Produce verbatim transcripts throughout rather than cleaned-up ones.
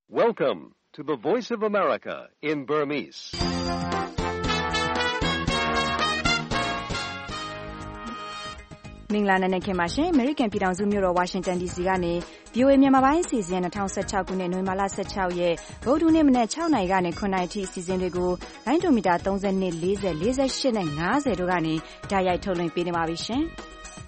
Welcome to the Voice of America in Burmese. ။မင်္ဂလာနံနက်ခင်းပါရှင်။ American ပြည်ထောင်စုမြို့တော် Washington ဒီ စီ ကနေ ဗွီအိုအေ မြန်မာပိုင်းအစီအစဉ်၂၀၁၆ခုနှစ်နိုဝင်ဘာလ၁၆ရက်ဗုဒ္ဓဟူးနေ့မနက်၆နာရီကနေ၇နာရီထိအစီအစဉ်တွေကိုလိုင်းဒိုမီတာ၃၂ ၄၀ ၄၈နဲ့၅၀တို့ကနေတိုက်ရိုက်ထုတ်လွှင့်ပေးနေပါပြီရှင်။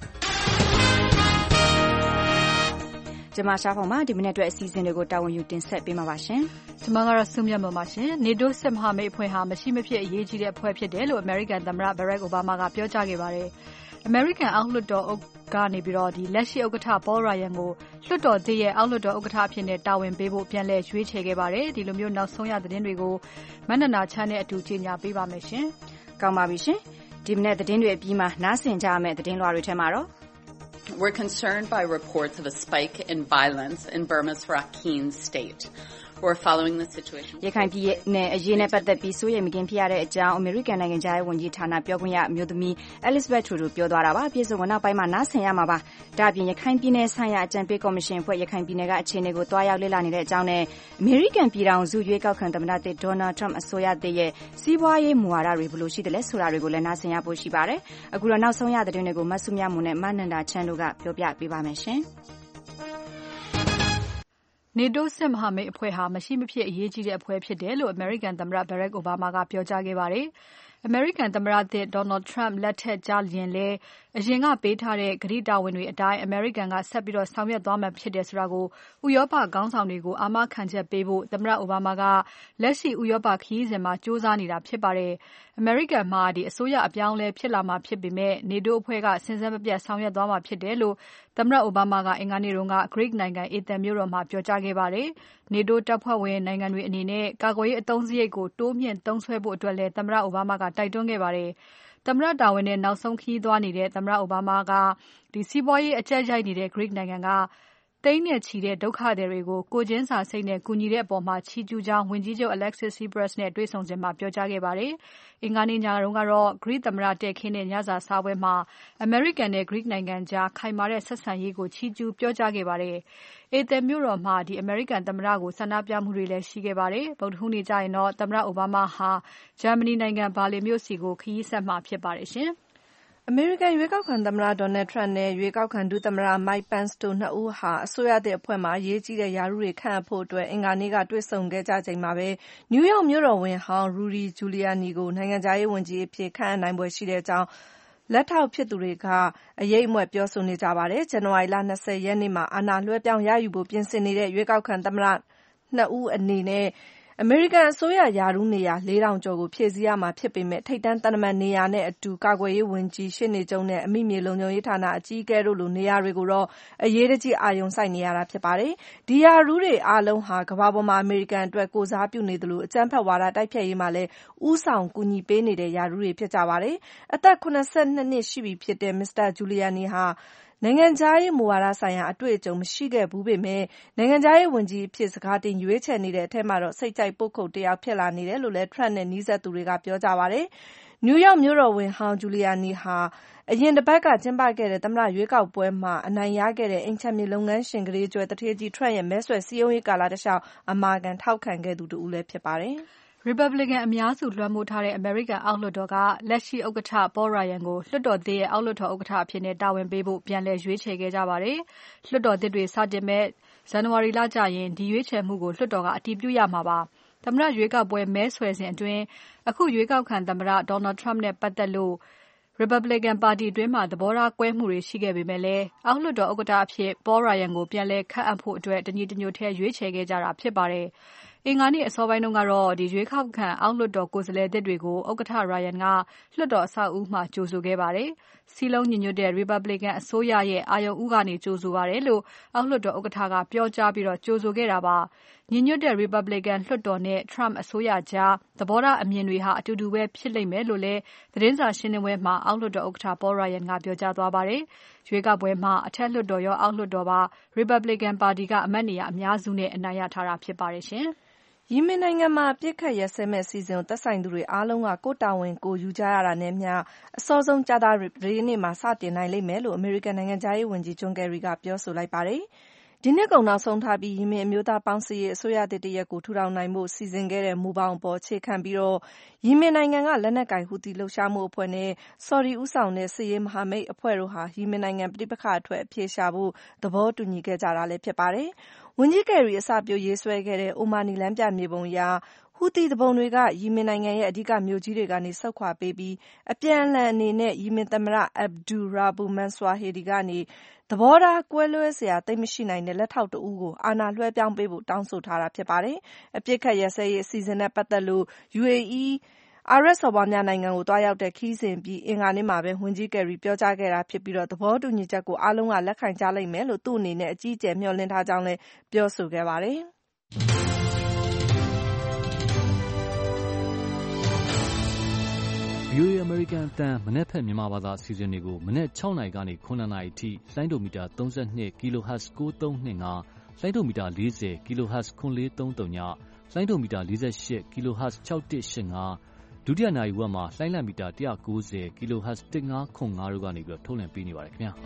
ကျွန်မရှားဖောင်မှာဒီမနေ့အတွက်အစီအစဉ်တွေကိုတာဝန်ယူတင်ဆက်ပေးမှာပါရှင်။ကျွန်မကတော့စုမြတ်မှာပါရှင်။ NATO စစ်မဟာမိတ်အဖွဲ့ဟာမရှိမဖြစ်အရေးကြီးတဲ့အဖွဲ့ဖြစ်တယ်လို့ American သမ္မတ Barack Obama ကပြောကြားခဲ့ပါတယ်။ American အောက်လွှတ်တော်ကနေပြီးတော့ဒီလက်ရှိဥက္ကဋ္ဌ Paul Ryan ကိုလွှတ်တော်သစ်ရဲ့အောက်လွှတ်တော်ဥက္ကဋ္ဌအဖြစ်နဲ့တာဝန်ပေးဖို့ပြန်လည်ရွေးချယ်ခဲ့ပါတယ်။ဒီလိုမျိုးနောက်ဆုံးရသတင်းတွေကိုမနန္နာချမ်းနဲ့အတူကြီးညာပေးပါမယ်ရှင်။ကောင်းပါပြီရှင်။ဒီမနေ့သတင်းတွေအပြီးမှာနားဆင်ကြရမယ့်သတင်းလွှာတွေထဲမှာတော့ We're concerned by reports of a spike in violence in Burma's Rakhine state. We're following the situation. ရခိုင်ပြည်နယ်အရေးနဲ့ပတ်သက်ပြီးစိုးရိမ်မကင်းဖြစ်ရတဲ့အကြောင်း American နိုင်ငံခြားရေးဝန်ကြီးဌာနပြောခွင့်ရအမျိုးသမီး Elizabeth Trudeau ပြောသွားတာပါ။ပြည်စုံကနောက်ပိုင်းမှာနားဆင်ရမှာပါ။ဒါ့အပြင်ရခိုင်ပြည်နယ်ဆိုင်ရာအကြံပေးကော်မရှင်အဖွဲ့ရခိုင်ပြည်နယ်ကအခြေအနေကိုတွားရောက်လေ့လာနေတဲ့အကြောင်းနဲ့ American ပြည်ထောင်စုရွေးကောက်ခံသမ္မတသစ် Donald Trump အစိုးရသစ်ရဲ့စီးပွားရေးမူဝါဒတွေဘယ်လိုရှိသလဲဆိုတာတွေကိုလည်းနားဆင်ရဖို့ရှိပါတယ်။အခုတော့နောက်ဆုံးရသတင်းတွေကိုမဆုမြမှုနဲ့မနန္ဒာချမ်းတို့ကပြောပြပေးပါမယ်ရှင်။ NATO စစ်မဟာမိတ်အဖွဲ့ဟာမရှိမဖြစ်အရေးကြီးတဲ့အဖွဲ့ဖြစ်တယ်လို့ American သမ္မတ Barack Obama ကပြောကြားခဲ့ပါတယ်။ American သမ္မတသစ် Donald Trump လက်ထက်ကျရင်လည်းအရင်ကပေးထားတဲ့ကတိတာဝန်တွေအတိုင်း American ကဆက်ပြီးတော့ဆောင်ရွက်သွားမှာဖြစ်တယ်ဆိုတာကိုဥရောပခေါင်းဆောင်တွေကိုအာမခံချက်ပေးဖို့သမ္မတ Obama ကလက်ရှိဥရောပခရီးစဉ်မှာစ조사နေတာဖြစ်ပါတယ်။ American မှာဒီအစိုးရအပြောင်းအလဲဖြစ်လာမှာဖြစ်ပေမဲ့ NATO အဖွဲ့ကစဉ်ဆက်မပြတ်ဆောင်ရွက်သွားမှာဖြစ်တယ်လို့သမ္မတ Obama ကအင်္ဂါနေ့တုန်းက Greek နိုင်ငံ Athens မြို့တော်မှာပြောကြားခဲ့ပါတယ်။ NATO တပ်ဖွဲ့ဝင်နိုင်ငံတွေအနေနဲ့ကာကွယ်ရေးအသုံးစရိတ်ကိုတိုးမြှင့်သုံးစွဲဖို့အတွက်လည်းသမ္မတ Obama ကတိုက်တွန်းခဲ့ပါတယ်။သမ္မတတာဝန်နဲ့နောက်ဆုံးခရီးသွားနေတဲ့သမ္မတ Obama ကဒီစီးပွားရေးအကျပ်ရိုက်နေတဲ့ Greek နိုင်ငံကသိန်းနဲ့ချီတဲ့ဒုက္ခသည်တွေကိုကိုချင်းစာစိတ်နဲ့ကူညီတဲ့အပေါ်မှာချီးကျူးကြောင်းဝန်ကြီးချုပ် Alexis Tsipras နဲ့တွေ့ဆုံစဉ်မှာပြောကြားခဲ့ပါတယ်။အင်္ဂါနေ့ညတုန်းကတော့ Greek သမ္မတတက်ခင်းတဲ့ညစာစားပွဲမှာ American နဲ့ Greek နိုင်ငံကြားခိုင်မာတဲ့ဆက်ဆံရေးကိုချီးကျူးပြောကြားခဲ့ပါတယ်။ Athens မြို့တော်မှာဒီ American သမ္မတကိုဆန္ဒပြမှုတွေလည်းရှိခဲ့ပါတယ်။ဗုဒ္ဓဟူးနေ့ကျရင်တော့သမ္မတ Obama ဟာဂျာမနီနိုင်ငံဘာလင်မြို့စီကိုခရီးဆက်မှာဖြစ်ပါတယ်ရှင်။ American ရွေးကောက်ခံသမ္မတ Donald Trump နဲ့ရွေးကောက်ခံဒုသမ္မတ Mike Pence တို့နှစ်ဦးဟာအစိုးရသစ်အဖွဲ့မှာအရေးကြီးတဲ့ရာထူးတွေခန့်အပ်ဖို့အတွက်အင်္ဂါနေ့ကတွေ့ဆုံခဲ့ကြချိန်မှာပဲ New York မြို့တော်ဝန်ဟောင်း Rudy Giuliani ကိုနိုင်ငံခြားရေးဝန်ကြီးအဖြစ်ခန့်အပ်နိုင်ဖွယ်ရှိတဲ့အကြောင်းလက်ထောက်ဖြစ်သူတွေကအရိပ်အမြွက်ပြောဆိုနေကြပါတယ်။ ဇန်နဝါရီလ၂၀ရက်နေ့မှာအာဏာလွှဲပြောင်းရယူဖို့ပြင်ဆင်နေတဲ့ရွေးကောက်ခံသမ္မတနှစ်ဦးအနေနဲ့အမေရိကန်အစိုးရရာထူးနေရာလေးထောင်ကျော်ကိုဖြည့်ဆည်းရမှာဖြစ်ပေမဲ့ထိပ်တန်းသံတမန်နေရာနဲ့အတူကာကွယ်ရေးဝန်ကြီး၊ရှေ့နေချုပ်နဲ့အမိမြေလုံခြုံရေးဌာနအကြီးအကဲတို့လိုနေရာတွေကိုတော့အရေးတကြီးအာရုံစိုက်နေရတာဖြစ်ပါတယ်။ဒီရာထူးတွေအားလုံးဟာကမ္ဘာပေါ်မှာအမေရိကန်အတွက်ကိုယ်စားပြုနေသလိုအကြမ်းဖက်ဝါဒတိုက်ဖျက်ရေးမှာလည်းဦးဆောင်ကူညီပေးနေတဲ့ရာထူးတွေဖြစ်ကြပါတယ်။အသက်၇၂နှစ်ရှိပြီဖြစ်တဲ့ Mr. Giuliani ဟာနိုင်ငံခြားရေးမူဝါဒဆိုင်ရာအတွေ့အကြုံမရှိခဲ့ဘူးပေမဲ့နိုင်ငံခြားရေးဝန်ကြီးအဖြစ်စကာတင်ရွေးချယ်နေတဲ့အထက်မှာတော့စိတ်ကြိုက်ပုတ်ခုတ်တယောက်ဖြစ်လာနေတယ်လို့လည်း Trump နဲ့နီးစပ်သူတွေကပြောကြပါတယ်။ New York မြို့တော်ဝန်ဟောင်း Giuliani ဟာအရင်တပတ်ကကျင်းပခဲ့တဲ့သမ္မတရွေးကောက်ပွဲမှာအနိုင်ရခဲ့တဲ့အိမ်ခြံမြေလုပ်ငန်းရှင်ကုဋေကြွယ်သူဌေးကြီး Trump ရဲ့မဲဆွယ်စည်းရုံးရေးကာလတလျှောက်အမာခံထောက်ခံခဲ့သူတဦးလည်းဖြစ်ပါတယ်။ Republican အများစုလွှမ်းမိုးထားတဲ့ American အောက်လွှတ်တော်ကလက်ရှိဥက္ကဋ္ဌ Paul Ryan ကိုလွှတ်တော်သစ်ရဲ့အောက်လွှတ်တော်ဥက္ကဋ္ဌအဖြစ်နဲ့တာဝန်ပေးဖို့ပြန်လည်ရွေးချယ်ခဲ့ကြပါတယ်။လွှတ်တော်သစ်တွေစတင်မဲ့ဇန်နဝါရီလကျရင်ဒီရွေးချယ်မှုကိုလွှတ်တော်ကအတည်ပြုရမှာပါ။သမ္မတရွေးကောက်ပွဲမဲဆွယ်စဉ်အတွင်းအခုရွေးကောက်ခံသမ္မတ Donald Trump နဲ့ပတ်သက်လို့Republican ပါတီအတွင်းမှာသဘောထားကွဲမှုတွေရှိခဲ့ပေမဲ့လည်းအောက်လွှတ်တော်ဥက္ကဋ္ဌအဖြစ် Paul Ryan ကိုပြန်လည်ခန့်အပ်ဖို့အတွက်တညီတညွတ်ထဲရွေးချယ်ခဲ့ကြတာဖြစ်ပါတယ်။အင်္ဂါနေ့အစောပိုင်းတုန်းကတော့ဒီရွေးကောက်ခံအောက်လွှတ်တော်ကိုယ်စားလှယ်သစ်တွေကိုဥက္ကဋ္ဌ Ryan ကလွှတ်တော်အဆောက်အဦမှာကြိုဆိုခဲ့ပါတယ်။စည်းလုံးညီညွတ်တဲ့ Republican အစိုးရရဲ့အာရုံဦးကနေကြိုဆိုပါတယ်လို့အောက်လွှတ်တော်ဥက္ကဋ္ဌကပြောကြားပြီးတော့ကြိုဆိုခဲ့တာပါ။ညီညွတ်တဲ့ Republican လွှတ်တော်နဲ့ Trump အစိုးရကြားသဘောထားအမြင်တွေဟာအတူတူပဲဖြစ်လိမ့်မယ်လို့လည်းသတင်းစာရှင်းလင်းပွဲမှာအောက်လွှတ်တော်ဥက္ကဋ္ဌ Paul Ryan ကပြောကြားသွားပါတယ်။ရွေးကောက်ပွဲမှာအထက်လွှတ်တော်ရောအောက်လွှတ်တော်ပါ Republican ပါတီကအမတ်နေရာအများစုနဲ့အနိုင်ရထားတာဖြစ်ပါတယ်ရှင်။ယီမင်နိုင်ငံမှာအပစ်အခတ်ရပ်စဲမယ့်အစီအစဉ်ကိုသက်ဆိုင်သူတွေအားလုံးကကိုယ့်တာဝန်ကိုယ်ယူကြရတာနဲ့မျှအစောဆုံးကြာသပတေးနေ့မှာစတင်နိုင်လိမ့်မယ်လို့အမေရိကန်နိုင်ငံခြားရေးဝန်ကြီး John Kerry ကပြောဆိုလိုက်ပါတယ်။ဒီနှစ်ကုန်နောက်ဆုံးထားပြီးယီမင်အမျိုးသားပေါင်းစည်းရေးအစိုးရသစ်တရပ်ကိုထူထောင်နိုင်ဖို့စီစဉ်ခဲ့တဲ့မူပေါင်းအပေါ်အခြေခံပြီးတော့ယီမင်နိုင်ငံကလက်နက်ကိုင်ဟူသီလှုပ်ရှားမှုအဖွဲ့နဲ့ဆော်ဒီဦးဆောင်တဲ့စစ်ရေးမဟာမိတ်အဖွဲ့တို့ဟာယီမင်နိုင်ငံပဋိပက္ခအထွတ်အပြေရှာဖို့သဘောတူညီခဲ့ကြတာလည်းဖြစ်ပါတယ်။ဝန်ကြီးကယ်ရီအစပြုရေးဆွဲခဲ့တဲ့အိုမာနီလမ်းပြမြေပုံအရဟူသီသူပုန်တွေကယီမင်နိုင်ငံရဲ့အဓိကမြို့ကြီးတွေကနေဆုတ်ခွာပေးပြီးအပြန်အလှန်အနေနဲ့ယီမင်သမ္မတအဗ်ဒူရာဘူမန်ဆွာဟီဒီကနေသဘောထားကွဲလွဲစရာသိပ်မရှိနိုင်တဲ့လက်ထောက်တဦးကိုအာဏာလွှဲပြောင်းပေးဖို့တောင်းဆိုထားတာဖြစ်ပါတယ်။အပြစ်ခတ်ရစဲရေးအစီအစဉ်နဲ့ပတ်သက်လို့ ယူအေအီး အာရပ်စော်ဘွားများနိုင်ငံကိုတွားရောက်တဲ့ခီးစဉ်ပြီးအင်္ဂါနေ့မှာပဲဝန်ကြီးကယ်ရီပြောကြားခဲ့တာဖြစ်ပြီးတော့သဘောတူညီချက်ကိုအားလုံးကလက်ခံကြလိမ့်မယ်လို့သူ့အနေနဲ့အကြီးအကျယ်မျှော်လင့်ထားကြောင်းလည်းပြောဆိုခဲ့ပါတယ်။ဗီအိုအေ American အသံမနက်ဖြန်မြန်မာဘာသာအစီအစဉ်တွေကိုမနက်၆နာရီကနေ၇နာရီအထိလိုင်းဒိုမီတာ၃၂ kilohertz ၉၃၂၅လိုင်းဒိုမီတာ၄၀ kilohertz ၉၄၃၃ညလိုင်းဒိုမီတာ၄၈ kilohertz ၆၁၈၅ဒုတိယနာရီဝက်မှာလိုင်းလံမီတာ၁၉၀ kilohertz ၁၅၇၅တို့ကနေပြီးတော့ထုတ်လွှင့်ပေးနေပါတယ်ခင်ဗျာ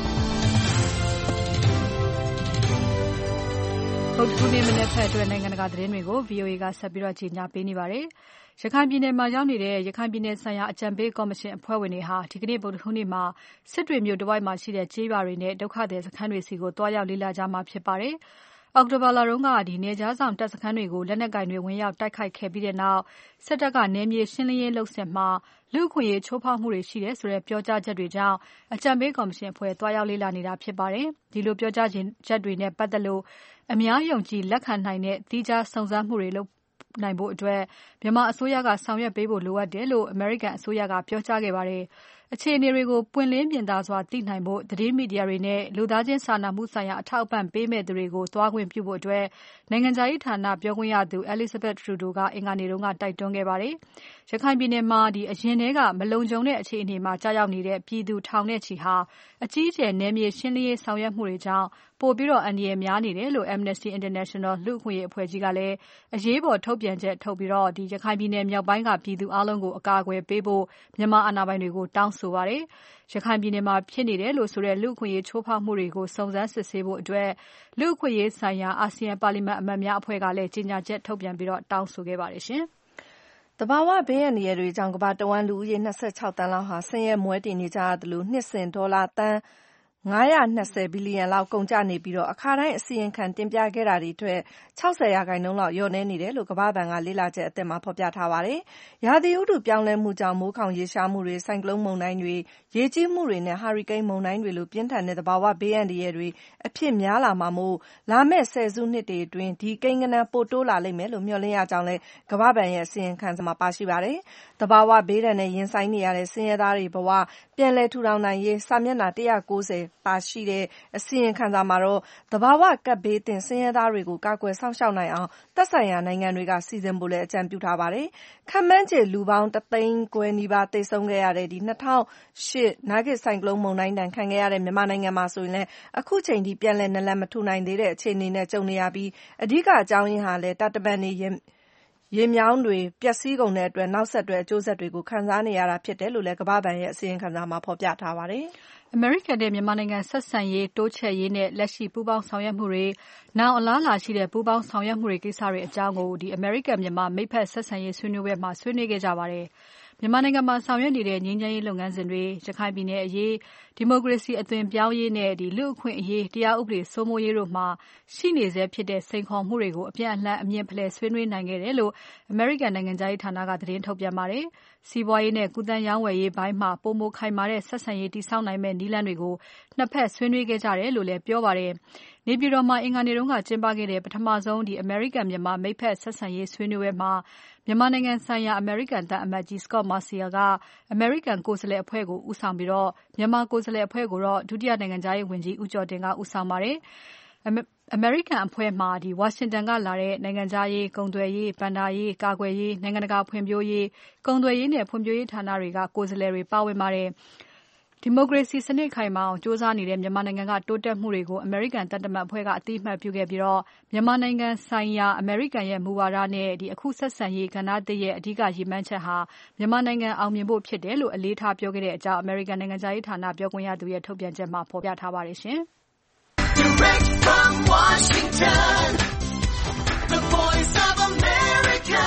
ဟုတ်ကဲ့ဒီမနေ့ဖက်အတွက်နိုင်ငံတကာသတင်းတွေကို ဗီအိုအေကဆက်ပြီးတော့ကြီးညာပေးနေပါတယ်။ရခိုင်ပြည်နယ်မှာရောက်နေတဲ့ရခိုင်ပြည်နယ်ဆိုင်ရာအကြံပေးကော်မရှင်အဖွဲ့ဝင်တွေဟာဒီကနေ့ဗုဒ္ဓဟူးနေ့မှာစစ်တွေမြို့တဝိုက်မှာရှိတဲ့ကြေးရွာတွေနဲ့ဒုက္ခသည်စခန်းတွေစီကိုတွားရောက်လေ့လာကြမှာဖြစ်ပါတယ်။အောက်တိုဘာလတုန်းကဒီနေကြားဆောင်တပ်စခန်းတွေကိုလက်နက်ကင်တွေဝင်ရောက်တိုက်ခိုက်ခဲ့ပြီးတဲ့နောက်စစ်တပ်ကနေမြေရှင်းလင်းရေးလုပ်စဉ်မှာလူ့အခွင့်အရေးချိုးဖောက်မှုတွေရှိတယ်ဆိုတဲ့ပြောကြားချက်တွေကြောင့်အကြံပေးကော်မရှင်အဖွဲ့တွားရောက်လေ့လာနေတာဖြစ်ပါတယ်။ဒီလိုပြောကြားချက်တွေနဲ့ပတ်သက်လို့အများယုံကြည်လက်ခံနိုင်တဲ့သီးခြားစုံစမ်းမှုတွေလုပ်နိုင်ဖို့အတွက်မြန်မာအစိုးရကဆောင်ရွက်ပေးဖို့လိုအပ်တယ်လို့အမေရိကန်အစိုးရကပြောကြားခဲ့ပါတယ်။အခြေအနေတွေကိုပွင့်လင်းမြင်သာစွာသိနိုင်ဖို့သတင်းမီဒီယာတွေနဲ့လူသားချင်းစာနာမှုဆိုင်ရာအထောက်အပံ့ပေးမဲ့သူတွေကိုသွားခွင့်ပြုဖို့အတွက်နိုင်ငံခြားရေးဌာနပြောခွင့်ရသူ Elizabeth Trudeau ကအင်္ဂါနေ့တုန်းကတိုက်တွန်းခဲ့ပါတယ်။ရခိုင်ပြည်နယ်မှာဒီအရင်ထဲကမလုံခြုံတဲ့အခြေအနေမှာကြာရောက်နေတဲ့ပြည်သူထောင်နဲ့ချီဟာအကြီးအကျယ်နယ်မြေရှင်းလင်းရေးဆောင်ရွက်မှုတွေကြောင့်ပိုပြီးတော့အန္တရာယ်များနေတယ်လို့ Amnesty International လူ့အခွင့်အရေးအဖွဲ့ကြီးကလည်းအရေးပေါ်ထုတ်ပြန်ချက်ထုတ်ပြီးတော့ဒီရခိုင်ပြည်နယ်မြောက်ပိုင်းကပြည်သူအလုံးကိုအကာအကွယ်ပေးဖို့မြန်မာအာဏာပိုင်တွေကိုတောင်းဆိုပါတယ်။ရခိုင်ပြည်နယ်မှာဖြစ်နေတယ်လို့ဆိုတဲ့လူ့အခွင့်အရေးချိုးဖောက်မှုတွေကိုစုံစမ်းစစ်ဆေးဖို့အတွက်လူ့အခွင့်အရေးဆိုင်ရာအာဆီယံပါလီမန်အမတ်များအဖွဲ့ကလည်းကြေညာချက်ထုတ်ပြန်ပြီးတော့တောင်းဆိုခဲ့ပါတယ်ရှင်။သဘာဝဘေးအန္တရာယ်တွေကြောင့်ကမ္ဘာတဝန်းလူဦးရေ၂၆တန်းလောက်ဟာဆင်းရဲမွဲတေနေကြရသလိုနှစ်စဉ်ဒေါ်လာသန်း၅၂၀ဘီလီယံလောက်ကုန်ကျနေပြီးတော့အခါတိုင်းအစီရင်ခံတင်ပြခဲ့တာတွေအတွက်၆၀ရာခိုင်နှုန်းလောက်လျော့နည်းနေတယ်လို့ကမ္ဘာ့ဘဏ်ကလေ့လာချက်အသစ်မှာဖော်ပြထားပါတယ်။ရာသီဥတုပြောင်းလဲမှုကြောင့်မိုးခေါင်ရေရှားမှုတွေဆိုင်ကလုန်းမုန်တိုင်းတွေရေကြီးမှုတွေနဲ့ဟာရီကိန်းမုန်တိုင်းတွေလိုပြင်းထန်တဲ့သဘာဝဘေးအန္တရာယ်တွေအဖြစ်များလာမှာမို့လာမယ့်ဆယ်စုနှစ်တွေအတွင်းဒီကိန်းဂဏန်းပိုတိုးလာလိမ့်မယ်လို့မျှော်လင့်ရကြောင်းလည်းကမ္ဘာ့ဘဏ်ရဲ့အစီရင်ခံစာမှာပါရှိပါတယ်။သဘာဝဘေးဒဏ်နဲ့ရင်ဆိုင်နေရတဲ့ဆင်းရဲသားတွေဘဝပြန်လည်ထူထောင်နိုင်ရေးစာမျက်နှာ၁၉၀ပါရှိတဲ့အစီရင်ခံစာမှာတော့သဘာဝကပ်ဘေးသင့်ဆင်းရဲသားတွေကိုကာကွယ်စောင့်ရှောက်နိုင်အောင်သက်ဆိုင်ရာနိုင်ငံတွေကစီစဉ်ဖို့လည်းအကြံပြုထားပါတယ်။ခန့်မှန်းခြေလူပေါင်းတသိန်းခွဲနီးပါးသေဆုံးခဲ့ရတဲ့ဒီ၂၀၀၈နာဂစ်ဆိုင်ကလုန်းမုန်တိုင်းဒဏ်ခံခဲ့ရတဲ့မြန်မာနိုင်ငံမှာဆိုရင်လည်းအခုချိန်ထိပြန်လည်နလန်မထူနိုင်သေးတဲ့အခြေအနေနဲ့ကြုံနေရပြီးအဓိကအကြောင်းရင်းဟာလည်းတာတမံတွေရေမြောင်းတွေပျက်စီးကုန်တဲ့အတွက်နောက်ဆက်တွဲအကျိုးဆက်တွေကိုခံစားနေရတာဖြစ်တယ်လို့လည်းကမ္ဘာ့ဘဏ်ရဲ့အစီရင်ခံစာမှာဖော်ပြထားပါတယ်။အမေရိကန်နဲ့မြန်မာနိုင်ငံဆက်ဆံရေးတိုးချဲ့ရေးနဲ့လက်ရှိပူးပေါင်းဆောင်ရွက်မှုတွေနောက်အလားအလာရှိတဲ့ပူးပေါင်းဆောင်ရွက်မှုတွေကိစ္စတွေအကြောင်းကိုဒီအမေရိကန်မြန်မာမိတ်ဖက်ဆက်ဆံရေးဆွေးနွေးပွဲမှာဆွေးနွေးခဲ့ကြပါတယ်။မြန်မာနိုင်ငံမှာဆောင်ရွက်နေတဲ့ငြိမ်းချမ်းရေးလုပ်ငန်းစဉ်တွေရခိုင်ပြည်နယ်အရေးဒီမိုကရေစီအသွင်ပြောင်းရေးနဲ့ဒီလူ့အခွင့်အရေးတရားဥပဒေစိုးမိုးရေးတို့မှာရှိနေဆဲဖြစ်တဲ့စိန်ခေါ်မှုတွေကိုအပြန်အလှန်အမြင်ဖလှယ်ဆွေးနွေးနိုင်ခဲ့တယ်လို့အမေရိကန်နိုင်ငံသားရေးဌာနကသတင်းထုတ်ပြန်ပါတယ်။စီးပွားရေးနဲ့ကုသန်းရောင်းဝယ်ရေးဘိုင်းမှာပုံမခိုင်မာတဲ့ဆက်ဆံရေးတည်ဆောက်နိုင်မဲ့နည်းလမ်းတွေကိုနှစ်ဖက်ဆွေးနွေးခဲ့ကြတယ်လို့လည်းပြောပါတယ်။နေပြည်တော်မှာအင်္ဂါနေ့တုန်းကကျင်းပခဲ့တဲ့ပထမဆုံးဒီအမေရိကန်မြန်မာမိတ်ဖက်ဆက်ဆံရေးဆွေးနွေးပွဲမှာမြန်မာနိုင်ငံဆိုင်ရာအမေရိကန်သံအမတ်ကြီး Scott Marciel ကအမေရိကန်ကိုယ်စားလှယ်အဖွဲ့ကိုဦးဆောင်ပြီးတော့မြန်မာကိုယ်စားလှယ်အဖွဲ့ကိုတော့ဒုတိယနိုင်ငံခြားရေးဝန်ကြီးဦးကျော်တင်ကဦးဆောင်ပါတယ်။အမေရိကန်အဖွဲ့မှာဒီဝါရှင်တန်ကလာတဲ့နိုင်ငံခြားရေး၊ကုန်သွယ်ရေး၊ဘဏ္ဍာရေး၊ကာကွယ်ရေး၊နိုင်ငံတကာဖွံ့ဖြိုးရေး၊ကုန်သွယ်ရေးနဲ့ဖွံ့ဖြိုးရေးဌာနတွေကကိုယ်စားလှယ်တွေပါဝင်ပါတယ်။ဒီမိုကရေစီစနစ်ခိုင်မာအောင်ကြိုးစားနေတဲ့မြန်မာနိုင်ငံကတိုးတက်မှုတွေကိုအမေရိကန်တပ်တမန်အဖွဲ့ကအသိအမှတ်ပြုခဲ့ပြီးတော့မြန်မာနိုင်ငံဆိုင်ရာအမေရိကန်ရဲ့မူဝါဒနဲ့ဒီအခုဆက်ဆံရေးကဏ္ဍသစ်ရဲ့အဓိကရည်မှန်းချက်ဟာမြန်မာနိုင်ငံအောင်မြင်ဖို့ဖြစ်တယ်လို့အလေးထားပြောခဲ့တဲ့အကြောင်းအမေရိကန်နိုင်ငံသားရေးဌာနပြောခွင့်ရသူရဲ့ထုတ်ပြန်ချက်မှာဖော်ပြထားပါတယ်ရှင်။ Direct from Washington, the voice of America,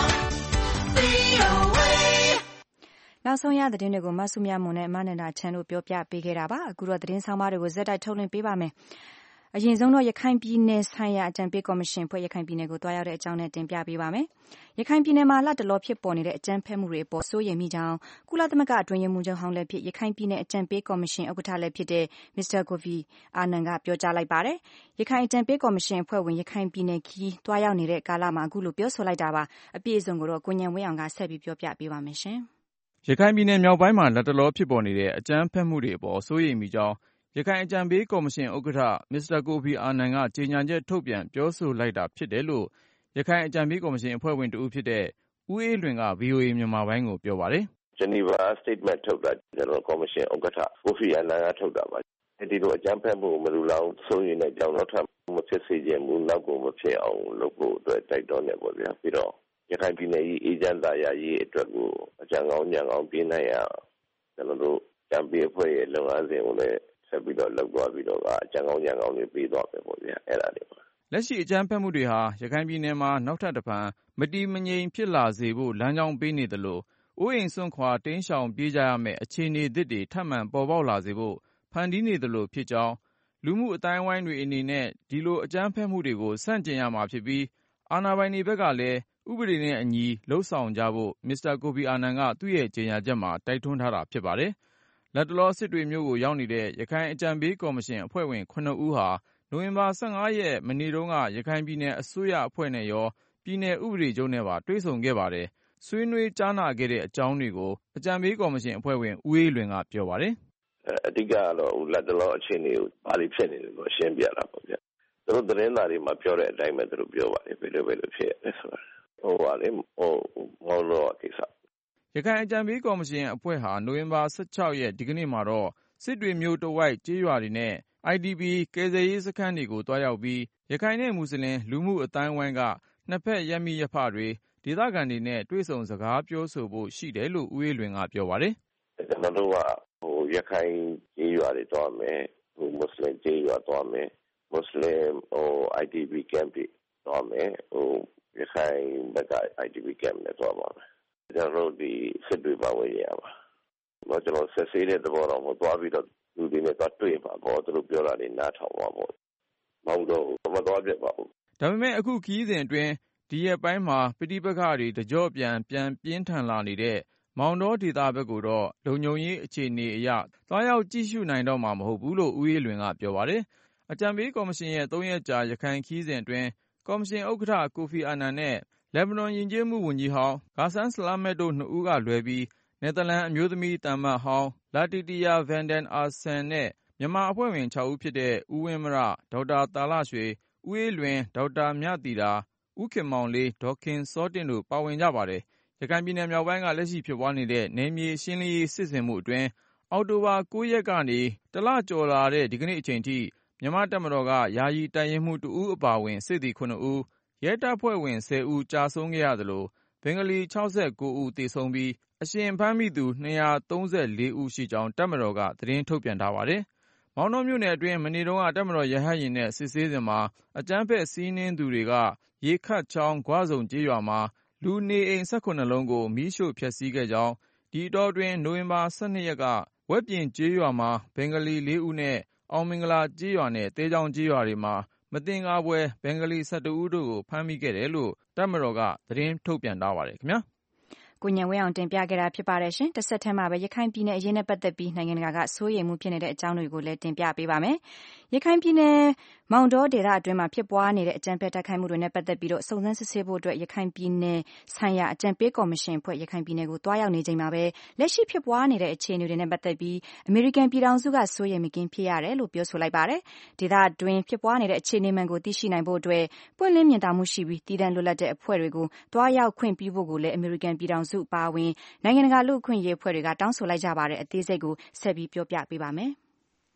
V O A နောက်ဆုံးရသတင်းတွေကိုမဆုမြမွန်နဲ့မနန္ဒာချမ်းတို့ပြောပြပေးခဲ့တာပါအခုတော့သတင်းဆောင်မတွေကိုဇက်တိုက်ထုတ်လွှင့်ပေးပါမယ်အရင်ဆုံးတော့ရခိုင်ပြည်နယ်ဆိုင်ရာအကြံပေးကော်မရှင်ဖွဲ့ရခိုင်ပြည်နယ်ကိုတွားရောက်တဲ့အကြောင်းနဲ့တင်ပြပေးပါမယ်ရခိုင်ပြည်နယ်မှာလတ်တလောဖြစ်ပေါ်နေတဲ့အကြမ်းဖက်မှုတွေအပေါ်စိုးရိမ်မိကြောင်းကုလသမဂ္ဂအတွင်းရေးမှူးချုပ်ဟောင်းလည်းဖြစ်ရခိုင်ပြည်နယ်အကြံပေးကော်မရှင်ဥက္ကဋ္ဌလည်းဖြစ်တဲ့မစ္စတာကိုဖီအာနန်ကပြောကြားလိုက်ပါတယ်ရခိုင်အကြံပေးကော်မရှင်အဖွဲ့ဝင်ရခိုင်ပြည်နယ်ခီးတွားရောက်နေတဲ့ကာလမှာအခုလိုပြောဆိုလိုက်တာပါအပြည့်အစုံကိုတော့ကိုညံဝင်းအောင်ကဆက်ပြီးပြောပြပေးပါမယ်ရှင်ရခိုင်ပြည်နယ်မြောက်ပိုင်းမှာလတ်တလောဖြစ်ပေါ်နေတဲ့အကြမ်းဖက်မှုတွေအပေါ်စိုးရိမ်မိကြောင်းရခိုင်အကြံပေးကော်မရှင်ဥက္ကဋ္ဌမစ္စတာကိုဖီအာနန်ကကြေညာချက်ထုတ်ပြန်ပြောဆိုလိုက်တာဖြစ်တယ်လို့ရခိုင်အကြံပေးကော်မရှင်အဖွဲ့ဝင်တဦးဖြစ်တဲ့ဦးအေးလွင်က ဗီအိုအေ မြန်မာပိုင်းကိုပြောပါတယ်။ Geneva Statement ထုတ်တာကျွန်တော်ကော်မရှင်ဥက္ကဋ္ဌကိုဖီအာနန်ကထုတ်တာပါ။ဒီလိုအကြမ်းဖက်မှုမလူလောင်စိုးရိမ်တဲ့အကြောင်းတော့ထပ်မဖြစ်စေချင်ဘူးနောက်ကိုမဖြစ်အောင်လုပ်ဖို့အတွက်တိုက်တွန်းနေပါဗျာ။ပြီးတော့ရခိုင်ပြည်နယ်ကြီးအေဂျင့်သားရရေးအတွက်ကိုအကြံကောင်းညံကောင်းပြနိုင်ရကျွန်တော်တို့ကြံပေးအဖွဲ့ရဲ့လုပ်ငန်းစဉ်ကိုလည်းဆက်ပြီးတော့လောက်သွားပြီးတော့အကြံကောင်းညံကောင်းတွေပေးသွားမယ်ပေါ့ဗျာအဲ့ဒါတွေပါလက်ရှိအကြမ်းဖက်မှုတွေဟာရခိုင်ပြည်နယ်မှာနောက်ထပ်တစ်ဖန်မတည်မငြိမ်ဖြစ်လာစေဖို့လမ်းကြောင်းပေးနေသလိုအိုးအိမ်စွန့်ခွာတိမ်းရှောင်ပြေးကြရမယ့်အခြေအနေသစ်တွေထပ်မံပေါ်ပေါက်လာစေဖို့ဖန်တီးနေသလိုဖြစ်ကြောင်းလူမှုအတိုင်းအဝိုင်းတွေအနေနဲ့ဒီလိုအကြမ်းဖက်မှုတွေကိုဆန့်ကျင်ရမှာဖြစ်ပြီးအာဏာပိုင်တွေဘက်ကလည်းဥပဒေနဲ့အညီလှုပ်ဆောင်ကြဖို့မစ္စတာကိုဖီအာနန်ကသူ့ရဲ့ကြေညာချက်မှာတိုက်တွန်းထားတာဖြစ်ပါတယ်။လက်တလောစစ်တွေမျိုးကိုရောက်နေတဲ့ရခိုင်အကြံပေးကော်မရှင်အဖွဲ့ဝင်ခုနှစ်ဦးဟာနိုဝင်ဘာ၁၅ရက်မနေ့တုန်းကရခိုင်ပြည်နယ်အစိုးရအဖွဲ့နဲ့ရောပြည်နယ်ဥပဒေချုပ်နဲ့ပါတွေ့ဆုံခဲ့ပါတယ်။ဆွေးနွေးကြားနာခဲ့တဲ့အကြောင်းတွေကိုအကြံပေးကော်မရှင်အဖွဲ့ဝင်ဦးအေးလွင်ကပြောပါတယ်။အဓိကတော့လက်တလောအခြေအနေကိုဘာတွေဖြစ်နေလဲလို့ရှင်းပြတာပေါ့ဗျာ။သူတို့သတင်းစာတွေမှာပြောတဲ့အတိုင်းပဲသူတို့ပြောပါတယ်ဘယ်လိုပဲလို့ဖြစ်ရဲဆိုတာ။ဟိုပါလေဟိုမော်လို့ကိစ္စရခိုင်အကြံပေးကော်မရှင်အဖွဲ့ဟာနိုဝင်ဘာ၁၆ရက်ဒီကနေ့မှာတော့စစ်တွေမျိုးတဝိုက်ကျေးရွာတွေနဲ့ အိုင်ဒီပီ ကယ်ဆယ်ရေးစခန်းတွေကိုတွားရောက်ပြီးရခိုင်နဲ့မွတ်စလင်လူမှုအတိုင်းအဝိုင်းကနှစ်ဖက်ရပ်မိရပ်ဖတွေဒေသခံတွေနဲ့တွေ့ဆုံစကားပြောဆိုဖို့ရှိတယ်လို့ဦးအေးလွင်ကပြောပါတယ်။ကျွန်တော်တို့ကဟိုရခိုင်ကျေးရွာတွေတွားမယ်ဟိုမွတ်စလင်ကျေးရွာတွားမယ်မွတ်စလင်ဟို အိုင်ဒီပီ camp တွေတွားမယ်ဟိုရခိုင်ဘက်က အိုင်ဒီပီ camp နဲ့တွားပါမယ်။ကျွန်တော်တို့ဒီစစ်တွေပါဝင်ရပါတော့ကျွန်တော်ဆက်ဆေးတဲ့သဘောတော့မသွားပြီးတော့လူတွေနဲ့တော့တွေ့ပါပေါ့သူတို့ပြောတာတွေနားထောင်ပါပေါ့မောင်းတော့မသွားပြပါဘူးဒါပေမဲ့အခုခီးစဉ်အတွင်းဒီရက်ပိုင်းမှာပဋိပက္ခတွေတကြော့ပြန်ပြန်ပြင်းထန်လာနေတဲ့မောင်တော်ဒေသဘက်ကိုတော့လုံခြုံရေးအခြေအနေအရသွားရောက်ကြည့်ရှုနိုင်တော့မှာမဟုတ်ဘူးလို့ဦးအေးလွင်ကပြောပါတယ်အကြံပေးကော်မရှင်ရဲ့သုံးရက်ကြာရခိုင်ခီးစဉ်အတွင်းကော်မရှင်ဥက္ကဋ္ဌကိုဖီအာနန်နဲ့လက်ဘနွန်ယဉ်ကျေးမှုဝန်ကြီးဟောင်းဂါဆန်ဆလာမက်တို့နှစ်ဦးကလွဲပြီးနယ်သာလန်အမျိုးသမီးတမ္မတ်ဟောင်းလာတီတီယာဗန်ဒန်အာဆန်နဲ့မြန်မာအဖွဲ့ဝင်၆ဦးဖြစ်တဲ့ဦးဝင်းမရဒေါက်တာတာလရွှေဦးအေးလွင်ဒေါက်တာမြတီတာဦးခင်မောင်လေးဒေါက်ခင်စောတင့်တို့ပါဝင်ကြပါတယ်ရခိုင်ပြည်နယ်မြောက်ပိုင်းကလက်ရှိဖြစ်ပွားနေတဲ့နယ်မြေရှင်းလင်းရေးစစ်ဆင်မှုအတွင်းအောက်တိုဘာ၉ရက်ကနေတလကျော်လာတဲ့ဒီကနေ့အချိန်ထိမြန်မာတပ်မတော်ကယာယီတပ်ရင်းမှုတဦးအပါအဝင်စစ်သည်ခုနှစ်ဦးရဲတပ်ဖွဲ့ဝင်၁၀ဦးကြာဆုံးခဲ့ရသလိုဘင်္ဂလီ၆၉ဦးသေဆုံးပြီးအရှင်ဖမ်းမိသူ၂၃၄ဦးရှိကြောင်းတပ်မတော်ကသတင်းထုတ်ပြန်ထားပါတယ်။မောင်တော်မြို့နယ်အတွင်းမနေ့တုန်းကတပ်မတော်ရဟတ်ယာဉ်နဲ့စစ်ဆေးစဉ်မှာအကြမ်းဖက်စီးနင်းသူတွေကရေခတ်ချောင်းဂွဆုံကျေးရွာမှာလူနေအိမ်၁၇လုံးကိုမီးရှို့ဖျက်ဆီးခဲ့ကြောင်းဒီအတောအတွင်းနိုဝင်ဘာ၁၂ရက်ကဝက်ပြင်ကျေးရွာမှာဘင်္ဂလီ၄ဦးနဲ့အောင်မင်္ဂလာကျေးရွာနဲ့တဲချောင်းကျေးရွာတွေမှာမသင်္ကာဖွယ်ဘင်္ဂလီ၁၁ဦးတို့ကိုဖမ်းမိခဲ့တယ်လို့တပ်မတော်ကသတင်းထုတ်ပြန်ထားပါတယ်ခင်ဗျာကိုညံဝင်းအောင်တင်ပြခဲ့တာဖြစ်ပါတယ်ရှင်တစ်ဆက်တည်းမှာပဲရခိုင်ပြည်နယ်အရေးနဲ့ပတ်သက်ပြီးနိုင်ငံတကာကစိုးရိမ်မှုဖြစ်နေတဲ့အကြောင်းတွေကိုလည်းတင်ပြပေးပါမယ်ရခိုင်ပြည်နယ်မောင်တောဒေသအတွင်းမှာဖြစ်ပွားနေတဲ့အကြမ်းဖက်တိုက်ခိုက်မှုတွေနဲ့ပတ်သက်ပြီးတော့စုံစမ်းစစ်ဆေးဖို့အတွက်ရခိုင်ပြည်နယ်ဆိုင်ရာအကြံပေးကော်မရှင်ဖွဲ့ရခိုင်ပြည်နယ်ကိုတွားရောက်နေချိန်မှာပဲလက်ရှိဖြစ်ပွားနေတဲ့အခြေအနေတွေနဲ့ပတ်သက်ပြီးအမေရိကန်ပြည်ထောင်စုကစိုးရိမ်မကင်းဖြစ်ရတယ်လို့ပြောဆိုလိုက်ပါတယ်ဒေသအတွင်းဖြစ်ပွားနေတဲ့အခြေအနေမှန်ကိုသိရှိနိုင်ဖို့အတွက်ပွင့်လင်းမြင်သာမှုရှိပြီးတည်တံ့လွတ်လပ်တဲ့အဖွဲ့တွေကိုတွားရောက်ခွင့်ပြုဖို့ကိုလည်းအမေရိကန်ပြည်ထောင်စုအပါအဝင်နိုင်ငံတကာလူ့အခွင့်အရေးအဖွဲ့တွေကတောင်းဆိုလိုက်ကြပါတယ်အသေးစိတ်ကိုဆက်ပြီးပြောပြပေးပါမယ်ရ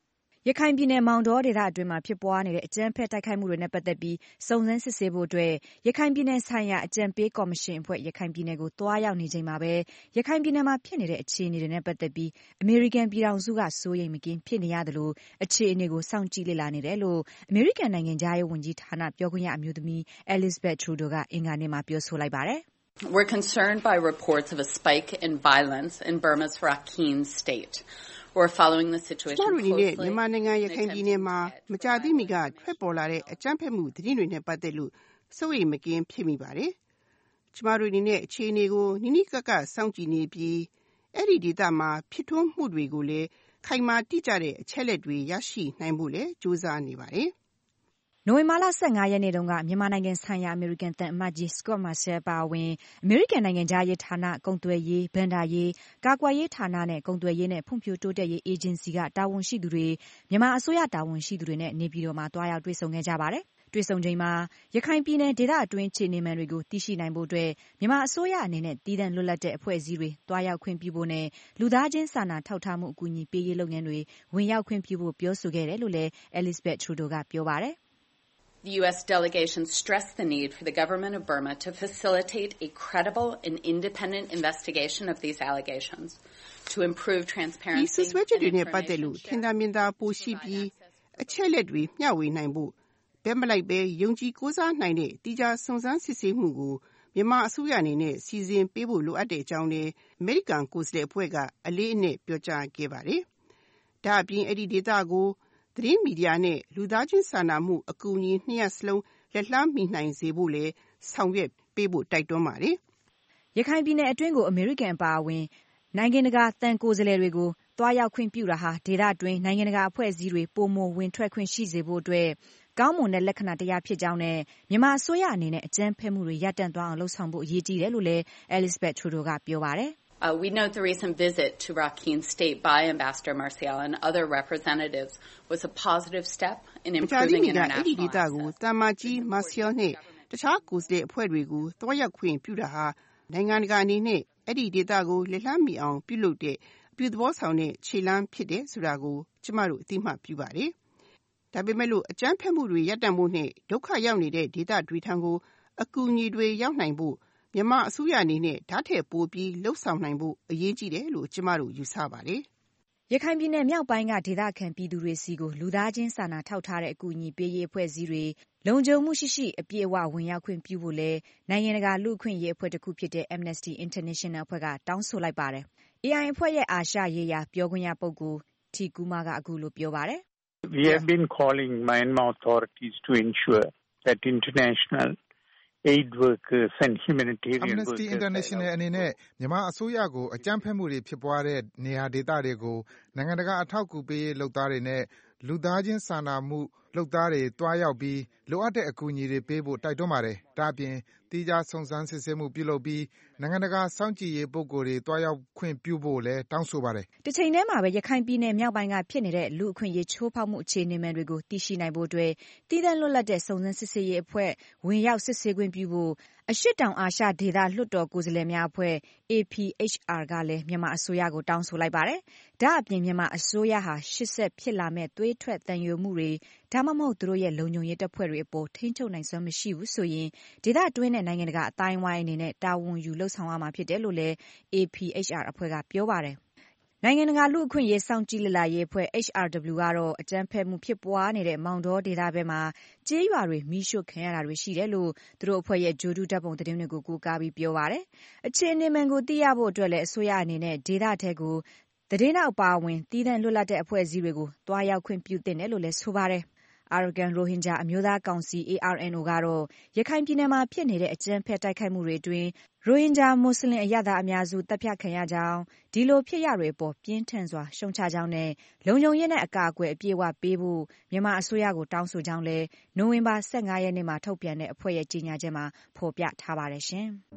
ရခိုင်ပြည်နယ်မောင်တောဒေသအတွင်းမှာဖြစ်ပွားနေတဲ့အကြမ်းဖက်တိုက်ခိုက်မှုတွေနဲ့ပတ်သက်ပြီးစုံစမ်းစစ်ဆေးဖို့အတွက်ရခိုင်ပြည်နယ်ဆိုင်ရာအကြံပေးကော်မရှင်အဖွဲ့ရခိုင်ပြည်နယ်ကိုတွားရောက်နေချိန်မှာပဲရခိုင်ပြည်နယ်မှာဖြစ်နေတဲ့အခြေအနေတွေနဲ့ပတ်သက်ပြီးအမေရိကန်ပြည်ထောင်စုကစိုးရိမ်မကင်းဖြစ်နေရတယ်လို့အခြေအနေကိုစောင့်ကြည့်လေ့လာနေတယ်လို့အမေရိကန်နိုင်ငံသားရေးဝန်ကြီးဌာနပြောခွင့်ရအမျိုးသမီး Elizabeth Trudeau ကအင်္ဂါနေ့မှာပြောဆိုလိုက်ပါတယ်။ We're concerned by reports of a spike in violence in Burma's Rakhine state.We're following the situation closely. မြန်မာနိုင်ငံရခိုင်ပြည်နယ်မှာမကြာသေးမီကထွက်ပေါ်လာတဲ့အကြမ်းဖက်မှုသတင်းတွေနဲ့ပတ်သက်လို့စိုးရိမ်မကင်းဖြစ်မိပါတယ်။ကျမတို့အနေနဲ့အခြေအနေကိုနိနိကကစောင့်ကြည့်နေပြီးအဲ့ဒီဒေသမှာဖြစ်ထွန်းမှုတွေကိုလည်းခိုင်မာတိကျတဲ့အချက်လက်တွေရရှိနိုင်ဖို့လည်းကြိုးစားနေပါတယ်။နိုဝင်ဘာလဆယ့်ငါရက်နေ့တုန်းကမြန်မာနိုင်ငံဆိုင်ရာအမေရိကန်သံအမတ်ကြီး Scott Marciel ပါဝင်အမေရိကန်နိုင်ငံသားရေးဌာနကုန်သွယ်ရေးဗန်ဒါရေးကာကွယ်ရေးဌာနနဲ့ကုန်သွယ်ရေးနဲ့ဖွံ့ဖြိုးတိုးတက်ရေးအေဂျင်စီကတာဝန်ရှိသူတွေမြန်မာအစိုးရတာဝန်ရှိသူတွေနဲ့နေပြည်တော်မှာတွားရောက်တွေ့ဆုံခဲ့ကြပါတယ်။တွေ့ဆုံချိန်မှာရခိုင်ပြည်နယ်ဒေသအတွင်းခြေနေမှန်တွေကိုသိရှိနိုင်ဖို့အတွက်မြန်မာအစိုးရအနေနဲ့တည်တံ့လွတ်လပ်တဲ့အဖွဲ့အစည်းတွေတွားရောက်ခွင့်ပြုဖို့နဲ့လူသားချင်းစာနာထောက်ထားမှုအကူအညီပေးရေးလုပ်ငန်းတွေဝင်ရောက်ခွင့်ပြုဖို့ပြောဆိုခဲ့တယ်လို့လည်း Elizabeth Trudeau ကပြောပါတယ် The U S delegation stressed the need for the government of Burma to facilitate a credible and independent investigation of these allegations, to improve transparency and information sharing. ထင်သာမြင်သာပိုရှိပြီးအချက်လက်တွေမျှဝေနိုင်ဖို့ဘက်မလိုက်ပဲယုံကြည်ကိုးစားနိုင်တဲ့တိကျစုံစမ်းစစ်ဆေးမှုကိုမြန်မာအစိုးရအနေနဲ့စီစဉ်ပေးဖို့လိုအပ်တဲ့အကြောင်းနဲ့အမေရိကန်ကိုယ်စားလှယ်အဖွဲ့ကအလေးအနက်ပြောကြားခဲ့ပါတယ်။ဒါအပြင်အဲ့ဒီဒေသကိုသတင်းမီဒီယာနဲ့လူသားချင်းစာနာမှုအကူအညီနှစ်ရပ်စလုံးလက်လှမ်းမီနိုင်စေဖို့လည်းဆောင်ရွက်ပေးဖို့တိုက်တွန်းပါတယ်။ရခိုင်ပြည်နယ်အတွင်းကိုအမေရိကန်အပါအဝင်နိုင်ငံတကာတန်ကိုယ်စားလှယ်တွေကိုတွားရောက်ခွင့်ပြုတာဟာဒေသအတွင်းနိုင်ငံတကာအဖွဲ့အစည်းတွေပုံမဝင်ထွက်ခွင့်ရှိစေဖို့အတွက်ကောင်းမွန်တဲ့လက္ခဏာတရားဖြစ်ကြောင်းနဲ့မြန်မာအစိုးရအနေနဲ့အကြမ်းဖက်မှုတွေရပ်တန့်သွားအောင်လှုံ့ဆော်ဖို့အရေးကြီးတယ်လို့လည်း Elizabeth Trudeau ကပြောပါတယ်။ Uh, we note the recent visit to Rakhine State by Ambassador Marciel and other representatives was a positive step in improving international access. တမကြီး Marciel နဲ့တခြားကိုယ်စားလှယ်အဖွဲ့တွေကိုတွားရောက်ခွင့်ပြုတာဟာနိုင်ငံတကာအနေနဲ့အဲ့ဒီဒေသကိုလက်လှမ်းမီအောင်ပြုလုပ်တဲ့အပြုသဘောဆောင်တဲ့ခြေလှမ်းဖြစ်တဲ့ဆိုတာကိုကျမတို့အသိမှတ်ပြုပါတယ်။ဒါပေမဲ့လို့အကြမ်းဖက်မှုတွေရပ်တန့်ဖို့နဲ့ဒုက္ခရောက်နေတဲ့ဒေသတွေထံကိုအကူအညီတွေရောက်နိုင်ဖို့မြန်မာအစိုးရအနေနဲ့ဓာတ်ထက်ပိုပြီးလှုပ်ဆောင်နိုင်ဖို့အရေးကြီးတယ်လို့ကျမတို့ယူဆပါတယ်။ရခိုင်ပြည်နယ်မြောက်ပိုင်းကဒေသခံပြည်သူတွေစီကိုလူသားချင်းစာနာထောက်ထားတဲ့အကူအညီပေးရေးအဖွဲ့အစည်းတွေလုံခြုံမှုရှိရှိအပြည့်အဝဝင်ရောက်ခွင့်ပြုဖို့လဲနိုင်ငံတကာလူ့အခွင့်အရေးအဖွဲ့တစ်ခုဖြစ်တဲ့ Amnesty International အဖွဲ့ကတောင်းဆိုလိုက်ပါတယ်။ A I အဖွဲ့ရဲ့အာရှရေးရာပြောခွင့်ရပုဂ္ဂိုလ် T Kuma ကအခုလိုပြောပါတယ်။ We have been calling Myanmar authorities to ensure that international aid workers and humanitarian workers Amnesty International အနေနဲ့မြန်မာအစိုးရကိုအကြမ်းဖက်မှုတွေဖြစ်ပွားတဲ့နေရာဒေသတွေကိုနိုင်ငံတကာအထောက်အကူပေးရေးလုပ်သားတွေနဲ့လူသားချင်းစာနာမှုလုပ်သားတွေတွားရောက်ပြီးလိုအပ်တဲ့အကူအညီတွေပေးဖို့တိုက်တွန်းပါတယ်။ဒါ့အပြင်တိကျစုံစမ်းစစ်ဆေးမှုပြုလုပ်ပြီးနိုင်ငံတကာစောင့်ကြည့်ရေးပုဂ္ဂိုလ်တွေတွားရောက်ခွင့်ပြုဖို့လည်းတောင်းဆိုပါတယ်။တစ်ချိန်တည်းမှာပဲရခိုင်ပြည်နယ်မြောက်ပိုင်းကဖြစ်နေတဲ့လူ့အခွင့်အရေးချိုးဖောက်မှုအခြေအနေမှန်တွေကိုသိရှိနိုင်ဖို့အတွက်တည်တံ့လွတ်လပ်တဲ့စုံစမ်းစစ်ဆေးရေးအဖွဲ့ဝင်ရောက်စစ်ဆေးခွင့်ပြုဖို့အရှေ့တောင်အာရှဒေသလွှတ်တော်ကိုယ်စားလှယ်များအဖွဲ့ A P H R ကလည်းမြန်မာအစိုးရကိုတောင်းဆိုလိုက်ပါတယ်။ဒါ့အပြင်မြန်မာအစိုးရဟာရှစ်ဆက်ဖြစ်လာမဲ့သွေးထွက်တန်ယိုမှုတွေဒါမှမဟုတ်သူတို့ရဲ့လုံခြုံရေးတပ်ဖွဲ့တွေအပေါ်ထိန်းချုပ်နိုင်စွမ်းမရှိဘူးဆိုရင်ဒေသအတွင်းနဲ့နိုင်ငံတကာအတိုင်းဝိုင်းအနေနဲ့တာဝန်ယူလှုပ်ဆောင်ရမှာဖြစ်တယ်လို့လည်း A P H R အဖွဲ့ကပြောပါတယ်။နိုင်ငံတကာလူ့အခွင့်အရေးစောင့်ကြည့်လေ့လာရေးအဖွဲ့ H R W ကတော့အကြမ်းဖက်မှုဖြစ်ပွားနေတဲ့မောင်တောဒေသဘက်မှာကျေးရွာတွေမိရှုခံရတာတွေရှိတယ်လို့သူတို့အဖွဲ့ရဲ့ဂျိုဒူဓာတ်ပုံသတင်းတွေကိုကိုးကားပြီးပြောပါတယ်။အခြေအနေမှန်ကိုသိရဖို့အတွက်လည်းအစိုးရအနေနဲ့ဒေသထဲကိုသတင်းတောက်ပါဝင်တည်တံ့လွတ်လပ်တဲ့အဖွဲ့အစည်းတွေကိုတွားရောက်ခွင့်ပြုသင့်တယ်လို့လည်းဆိုပါတယ်။ Arakan Rohingya အမျိုးသားကောင်စီ A R N O ကတော့ရခိုင်ပြည်နယ်မှာဖြစ်နေတဲ့အကြမ်းဖက်တိုက်ခိုက်မှုတွေအတွင်း Rohingya မွတ်စလင်အရပ်သားအများစုတပ်ဖြတ်ခံရကြောင်းဒီလိုဖြစ်ရတွေပေါ်ပြင်းထန်စွာရှုံချကြောင်းနဲ့လုံခြုံရေးနဲ့အကာအကွယ်အပြည့်အဝပေးဖို့မြန်မာအစိုးရကိုတောင်းဆိုကြောင်းလည်းနိုဝင်ဘာဆယ့်ငါရက်နေ့မှာထုတ်ပြန်တဲ့အဖွဲ့ရဲ့ကြေညာချက်မှာဖော်ပြထားပါတယ်ရှင်။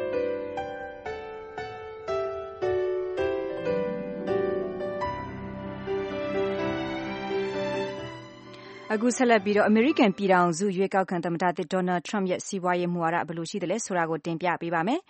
အခုဆက်လက်ပြီးတော့အမေရိကန်ပြည်ထောင်စုရွေးကောက်ခံသမ္မတသစ်ဒေါ်နယ်ထရမ့်ရဲ့စီးပွားရေးမူဝါဒဘယ်လိုရှိသလဲဆိုတာကိုတင်ပြပေးပါမယ်။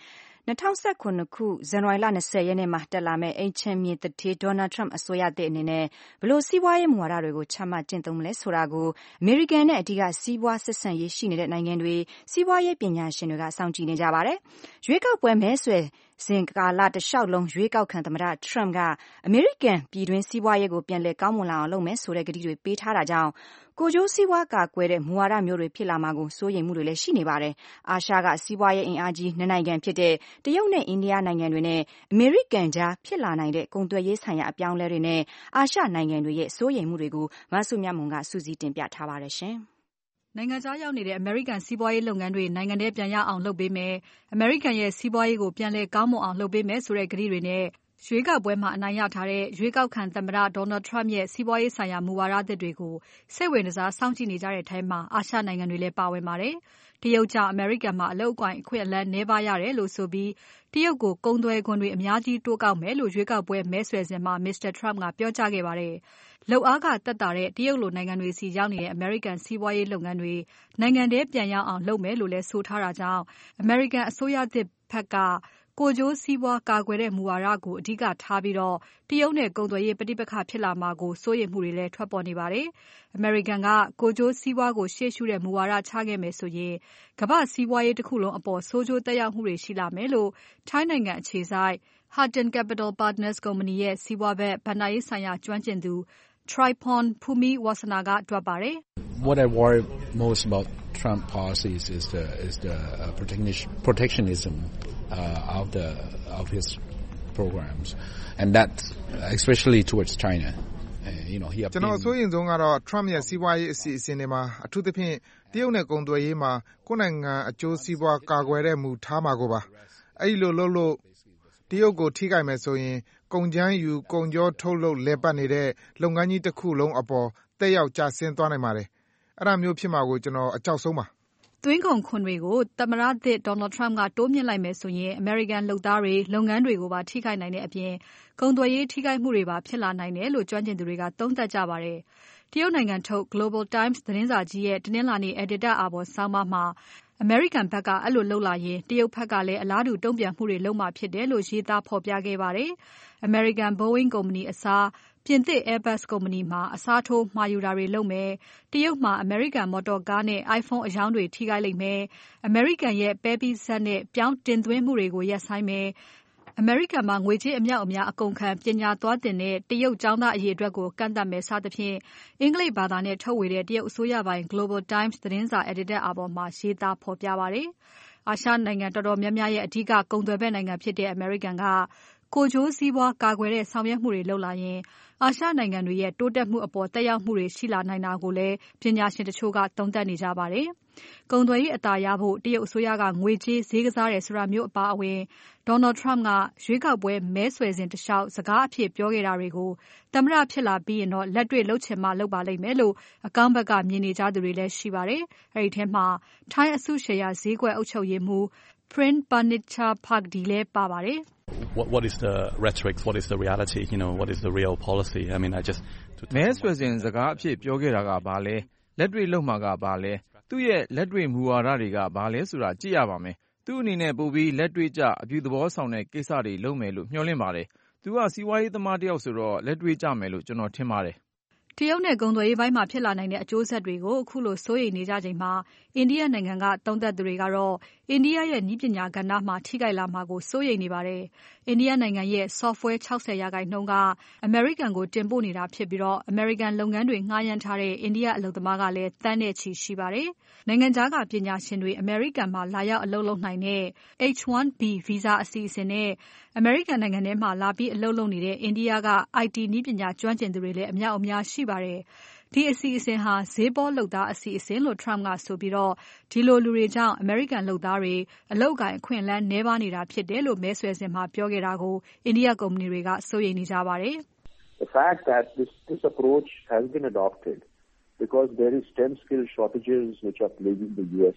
၂၀၁၇ ခုဇန်နဝါရီလ၂၀ရက်နေ့မှာတက်လာမယ့်အိမ်ချမ်းမြေသူဌေး Donald Trump အစိုးရသစ်အနေနဲ့ဘယ်လိုစီးပွားရေးမူဝါဒတွေကိုချမှတ်ကျင့်သုံးမလဲဆိုတာကိုအမေရိကန်နဲ့အဓိကစီးပွားဆက်ဆံရေးရှိနေတဲ့နိုင်ငံတွေစီးပွားရေးပညာရှင်တွေကစောင့်ကြည့်နေကြပါတယ်။ရွေးကောက်ပွဲမဲဆွယ်စဉ်ကာလတလျှောက်လုံးရွေးကောက်ခံသမ္မတ Trump ကအမေရိကန်ပြည်တွင်းစီးပွားရေးကိုပြန်လည်ကောင်းမွန်လာအောင်လုပ်မယ်ဆိုတဲ့ကတိတွေပေးထားတာကြောင့်ကိုယ်ကျိုးစီးပွားကာကွယ်တဲ့မူဝါဒမျိုးတွေဖြစ်လာမှာကိုစိုးရိမ်မှုတွေလည်းရှိနေပါတယ်။အာရှကစီးပွားရေးအင်အားကြီးနှစ်နိုင်ငံဖြစ်တဲ့တရုတ်နဲ့အိန္ဒိယနိုင်ငံတွေနဲ့အမေရိကန်ကြားဖြစ်လာနိုင်တဲ့ကုန်သွယ်ရေးဆိုင်ရာအပြောင်းအလဲတွေနဲ့အာရှနိုင်ငံတွေရဲ့စိုးရိမ်မှုတွေကိုမဆုမြတ်မွန်ကစုစည်းတင်ပြထားပါတယ်ရှင်။နိုင်ငံခြားရောက်နေတဲ့အမေရိကန်စီးပွားရေးလုပ်ငန်းတွေနိုင်ငံထဲပြန်ရအောင်လုပ်ပေးမယ်။အမေရိကန်ရဲ့စီးပွားရေးကိုပြန်လည်ကောင်းမွန်အောင်လုပ်ပေးမယ်ဆိုတဲ့ကတိတွေနဲ့ရွေးကောက်ပွဲမှာအနိုင်ရထားတဲ့ရွေးကောက်ခံသမ္မတ Donald Trump ရဲ့စီးပွားရေးဆိုင်ရာမူဝါဒသစ်တွေကိုစိတ်ဝင်စားစောင့်ကြည့်နေကြတဲ့အထဲမှာအာရှနိုင်ငံတွေလည်းပါဝင်ပါတယ်။တရုတ်ကြောင့်အမေရိကန်မှာအလုပ်အကိုင်အခွင့်အလမ်းနည်းပါးရတယ်လို့ဆိုပြီးတရုတ်ကိုကုန်သွယ်ခွန်တွေအများကြီးတိုးကောက်မယ်လို့ရွေးကောက်ပွဲမဲဆွယ်စဉ်မှာ Mr. Trump ကပြောကြားခဲ့ပါတယ်။လုပ်အားခသက်သာတဲ့တရုတ်လိုနိုင်ငံတွေစီရောက်နေတဲ့အမေရိကန်စီးပွားရေးလုပ်ငန်းတွေနိုင်ငံထဲပြန်ရောက်အောင်လုပ်မယ်လို့လည်းဆိုထားတာကြောင့်အမေရိကန်အစိုးရသစ်ဘက်ကကိုယ်ကျိုးစီးပွားကာကွယ်တဲ့မူဝါဒကိုအဓိကထားပြီးတော့တရုတ်နဲ့ကုန်သွယ်ရေးပဋိပက္ခဖြစ်လာမှာကိုစိုးရိမ်မှုတွေလည်းထွက်ပေါ်နေပါတယ်။အမေရိကန်ကကိုယ်ကျိုးစီးပွားကိုရှေ့ရှုတဲ့မူဝါဒချခဲ့မယ်ဆိုရင်ကမ္ဘာ့စီးပွားရေးတစ်ခုလုံးအပေါ်ဆိုးကျိုးသက်ရောက်မှုတွေရှိလာမယ်လို့ထိုင်းနိုင်ငံအခြေစိုက် Hutton Capital Partners ကုမ္ပဏီရဲ့စီးပွားဘက်ဘဏ္ဍာရေးဆိုင်ရာကျွမ်းကျင်သူ Tripon Phumewasana ကတွက်ပါတယ်။ What I worry most about Trump policies is the is the uh, protectionism uh, of the of his programs, and that's especially towards China. Uh, you know, he. ကျွန်တော်ဆိုရင်ဆုံးကတော့ Trump ရဲ့စီးပွားရေးအစီအစဉ်တွေမှာအထူးသဖြင့်တရုတ်နဲ့ကုန်သွယ်ရေးမှာကိုယ်နိုင်ငံအကျိုးစီးပွားကာကွယ်တဲ့မူထားမှာကိုပါအဲ့လိုလုပ်လို့တရုတ်ကိုထိခိုက်မယ်ဆိုရင်ကုန်ကျန်းယူကုန်ကြောထုတ်လုပ်လည်ပတ်နေတဲ့လုပ်ငန်းကြီးတစ်ခုလုံးအပေါ်တက်ရောက်ကျဆင်းသွားနိုင်ပါတယ်အဲ့ဒါမျိုးဖြစ်မှာကိုကျွန်တော်အကြောက်ဆုံးပါသွင်းကုန်ခွန်တွေကိုသမ္မတသစ် Donald Trump ကတိုးမြှင့်လိုက်မယ်ဆိုရင် American လုပ်သားတွေလုပ်ငန်းတွေကိုပါထိခိုက်နိုင်တဲ့အပြင်ကုန်သွယ်ရေးထိခိုက်မှုတွေပါဖြစ်လာနိုင်တယ်လို့ကျွမ်းကျင်သူတွေကသုံးသပ်ကြပါတယ်။တရုတ်နိုင်ငံထုတ် Global Times သတင်းစာကြီးရဲ့တနင်္လာနေ့ Editor အာဘော်ဆောင်းပါးမှာအမေရိကန်ဘက်ကအဲ့လိုလုပ်လာရင်တရုတ်ဘက်ကလည်းအလားတူတုံ့ပြန်မှုတွေလုပ်မှာဖြစ်တယ်လို့ရေးသားဖော်ပြခဲ့ပါတယ်။ American Boeing ကုမ္ပဏီအစားပြင်သစ် Airbus ကုမ္ပဏီမှာအစားထိုးမှာယူတာတွေလုပ်မယ်။တရုတ်မှာ American မော်တော်ကားနဲ့ iPhone အရောင်းတွေထိခိုက်လိမ့်မယ်။ American ရဲ့ပဲပိစက်နဲ့ပြောင်းတင်သွင်းမှုတွေကိုရပ်ဆိုင်းမယ်။ American မှာငွေကြေးအမြောက်အများအကုန်ခံပညာသွားသင်တဲ့တရုတ်ကျောင်းသားအရေအတွက်ကိုကန့်သတ်မယ်စသဖြင့်အင်္ဂလိပ်ဘာသာနဲ့ထုတ်ဝေတဲ့တရုတ်အစိုးရပိုင် Global Times သတင်းစာ Editor အာဘော်မှာရေးသားဖော်ပြပါတယ်။အာရှနိုင်ငံတော်တော်များများရဲ့အဓိကကုန်သွယ်ဘက်နိုင်ငံဖြစ်တဲ့ American ကကိုယ်ကျိုးစီးပွားကာကွယ်တဲ့ဆောင်ရွက်မှုတွေလုပ်လာရင်အာရှနိုင်ငံတွေရဲ့တိုးတက်မှုအပေါ်သက်ရောက်မှုတွေရှိလာနိုင်တာကိုလည်းပညာရှင်တချို့ကသုံးသပ်နေကြပါတယ်။ကုန်သွယ်ရေးအသာရဖို့တရုတ်အစိုးရကငွေကြေးဈေးကစားတယ်ဆိုတာမျိုးအပါအဝင် Donald Trump ကရွေးကောက်ပွဲမဲဆွယ်စဉ်တလျှောက်စကားအဖြစ်ပြောခဲ့တာတွေကိုသမ္မတဖြစ်လာပြီးရင်တော့လက်တွေ့လုပ်ချင်မှလုပ်ပါလိမ့်မယ်လို့အကောင်းဘက်ကမြင်နေကြသူတွေလည်းရှိပါတယ်။အဲဒီထဲမှာထိုင်းအစုရှယ်ယာဈေးကွက်အုပ်ချုပ်ရေးမှူး Prin Panichapakdi လည်းပါပါတယ်။ What what is the rhetoric? What is the reality? You know, what is the real policy? I mean, I just မဲဆွယ်စဉ်စကားအဖြစ်ပြောခဲ့တာကဘာလဲလက်တွေ့လုပ်မှာကဘာလဲသူ့ရဲ့လက်တွေ့မူဝါဒတွေကဘာလဲဆိုတာကြည့်ရပါမယ်သူ့အနေနဲ့ပို့ပြီးလက်တွေ့ကျအပြုသဘောဆောင်တဲ့ကိစ္စတွေလုပ်မယ်လို့မျှော်လင့်ပါတယ်သူကစီးပွားရေးသမားတယောက်ဆိုတော့လက်တွေ့ကျမယ်လို့ကျွန်တော်ထင်ပါတယ်တရုတ်နဲ့ကုန်သွယ်ရေးပိုင်းမှာဖြစ်လာနိုင်တဲ့အကျိုးဆက်တွေကိုအခုလိုစိုးရိမ်နေကြချိန်မှာအိန္ဒိယနိုင်ငံကသုံးသပ်သူတွေကတော့အိန္ဒိယရဲ့နည်းပညာကဏ္ဍမှာထိခိုက်လာမှာကိုစိုးရိမ်နေပါတယ်။အိန္ဒိယနိုင်ငံရဲ့ software ၆၀ရာခိုင်နှုန်းကအမေရိကန်ကိုတင်ပို့နေတာဖြစ်ပြီးတော့အမေရိကန်လုပ်ငန်းတွေငှားရမ်းထားတဲ့အိန္ဒိယအလုပ်သမားကလည်းသန်းနဲ့ချီရှိပါတယ်။နိုင်ငံခြားကပညာရှင်တွေအမေရိကန်မှာလာရောက်အလုပ်လုပ်နိုင်တဲ့ H one B visa အစီအစဉ်နဲ့အမေရိကန်နိုင်ငံထဲမှာလာပြီးအလုပ်လုပ်နေတဲ့အိန္ဒိယက I T နည်းပညာကျွမ်းကျင်သူတွေလည်းအများအများရှိပါတယ်။ဒီအစီအစဉ်ဟာဈေးပေါလုပ်သားအစီအစဉ်လို့ Trump ကဆိုပြီးတော့ဒီလိုလူတွေကြောင့်အမေရိကန်လုပ်သားတွေအလုပ်ကိုင်အခွင့်အလမ်းနည်းပါးနေတာဖြစ်တယ်လို့မဲဆွယ်စဉ်မှာပြောခဲ့တာကိုအိန္ဒိယကုမ္ပဏီတွေကစိုးရိမ်နေကြပါတယ်။ The fact that this this approach has been adopted because there is STEM skill shortages which are plaguing the U S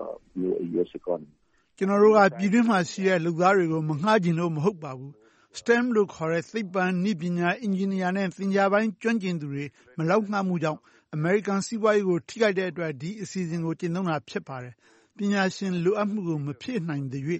uh, U S economy. ကျွန်တော်တို့ကပြည်တွင်းမှာရှိတဲ့လုပ်သားတွေကိုမငှားချင်လို့မဟုတ်ပါဘူး။ STEM လို့ခေါ်တဲ့သိပ္ပံနည်းပညာအင်ဂျင်နီယာနဲ့သင်ကြားပိုင်းကျွမ်းကျင်သူတွေမလောက်ငှမှုကြောင့်အမေရိကန်စီးပွားရေးကိုထိခိုက်တဲ့အတွက်ဒီအစီအစဉ်ကိုကျင့်သုံးတာဖြစ်ပါတယ်။ပညာရှင်လိုအပ်မှုကိုမဖြည့်နိုင်တဲ့၍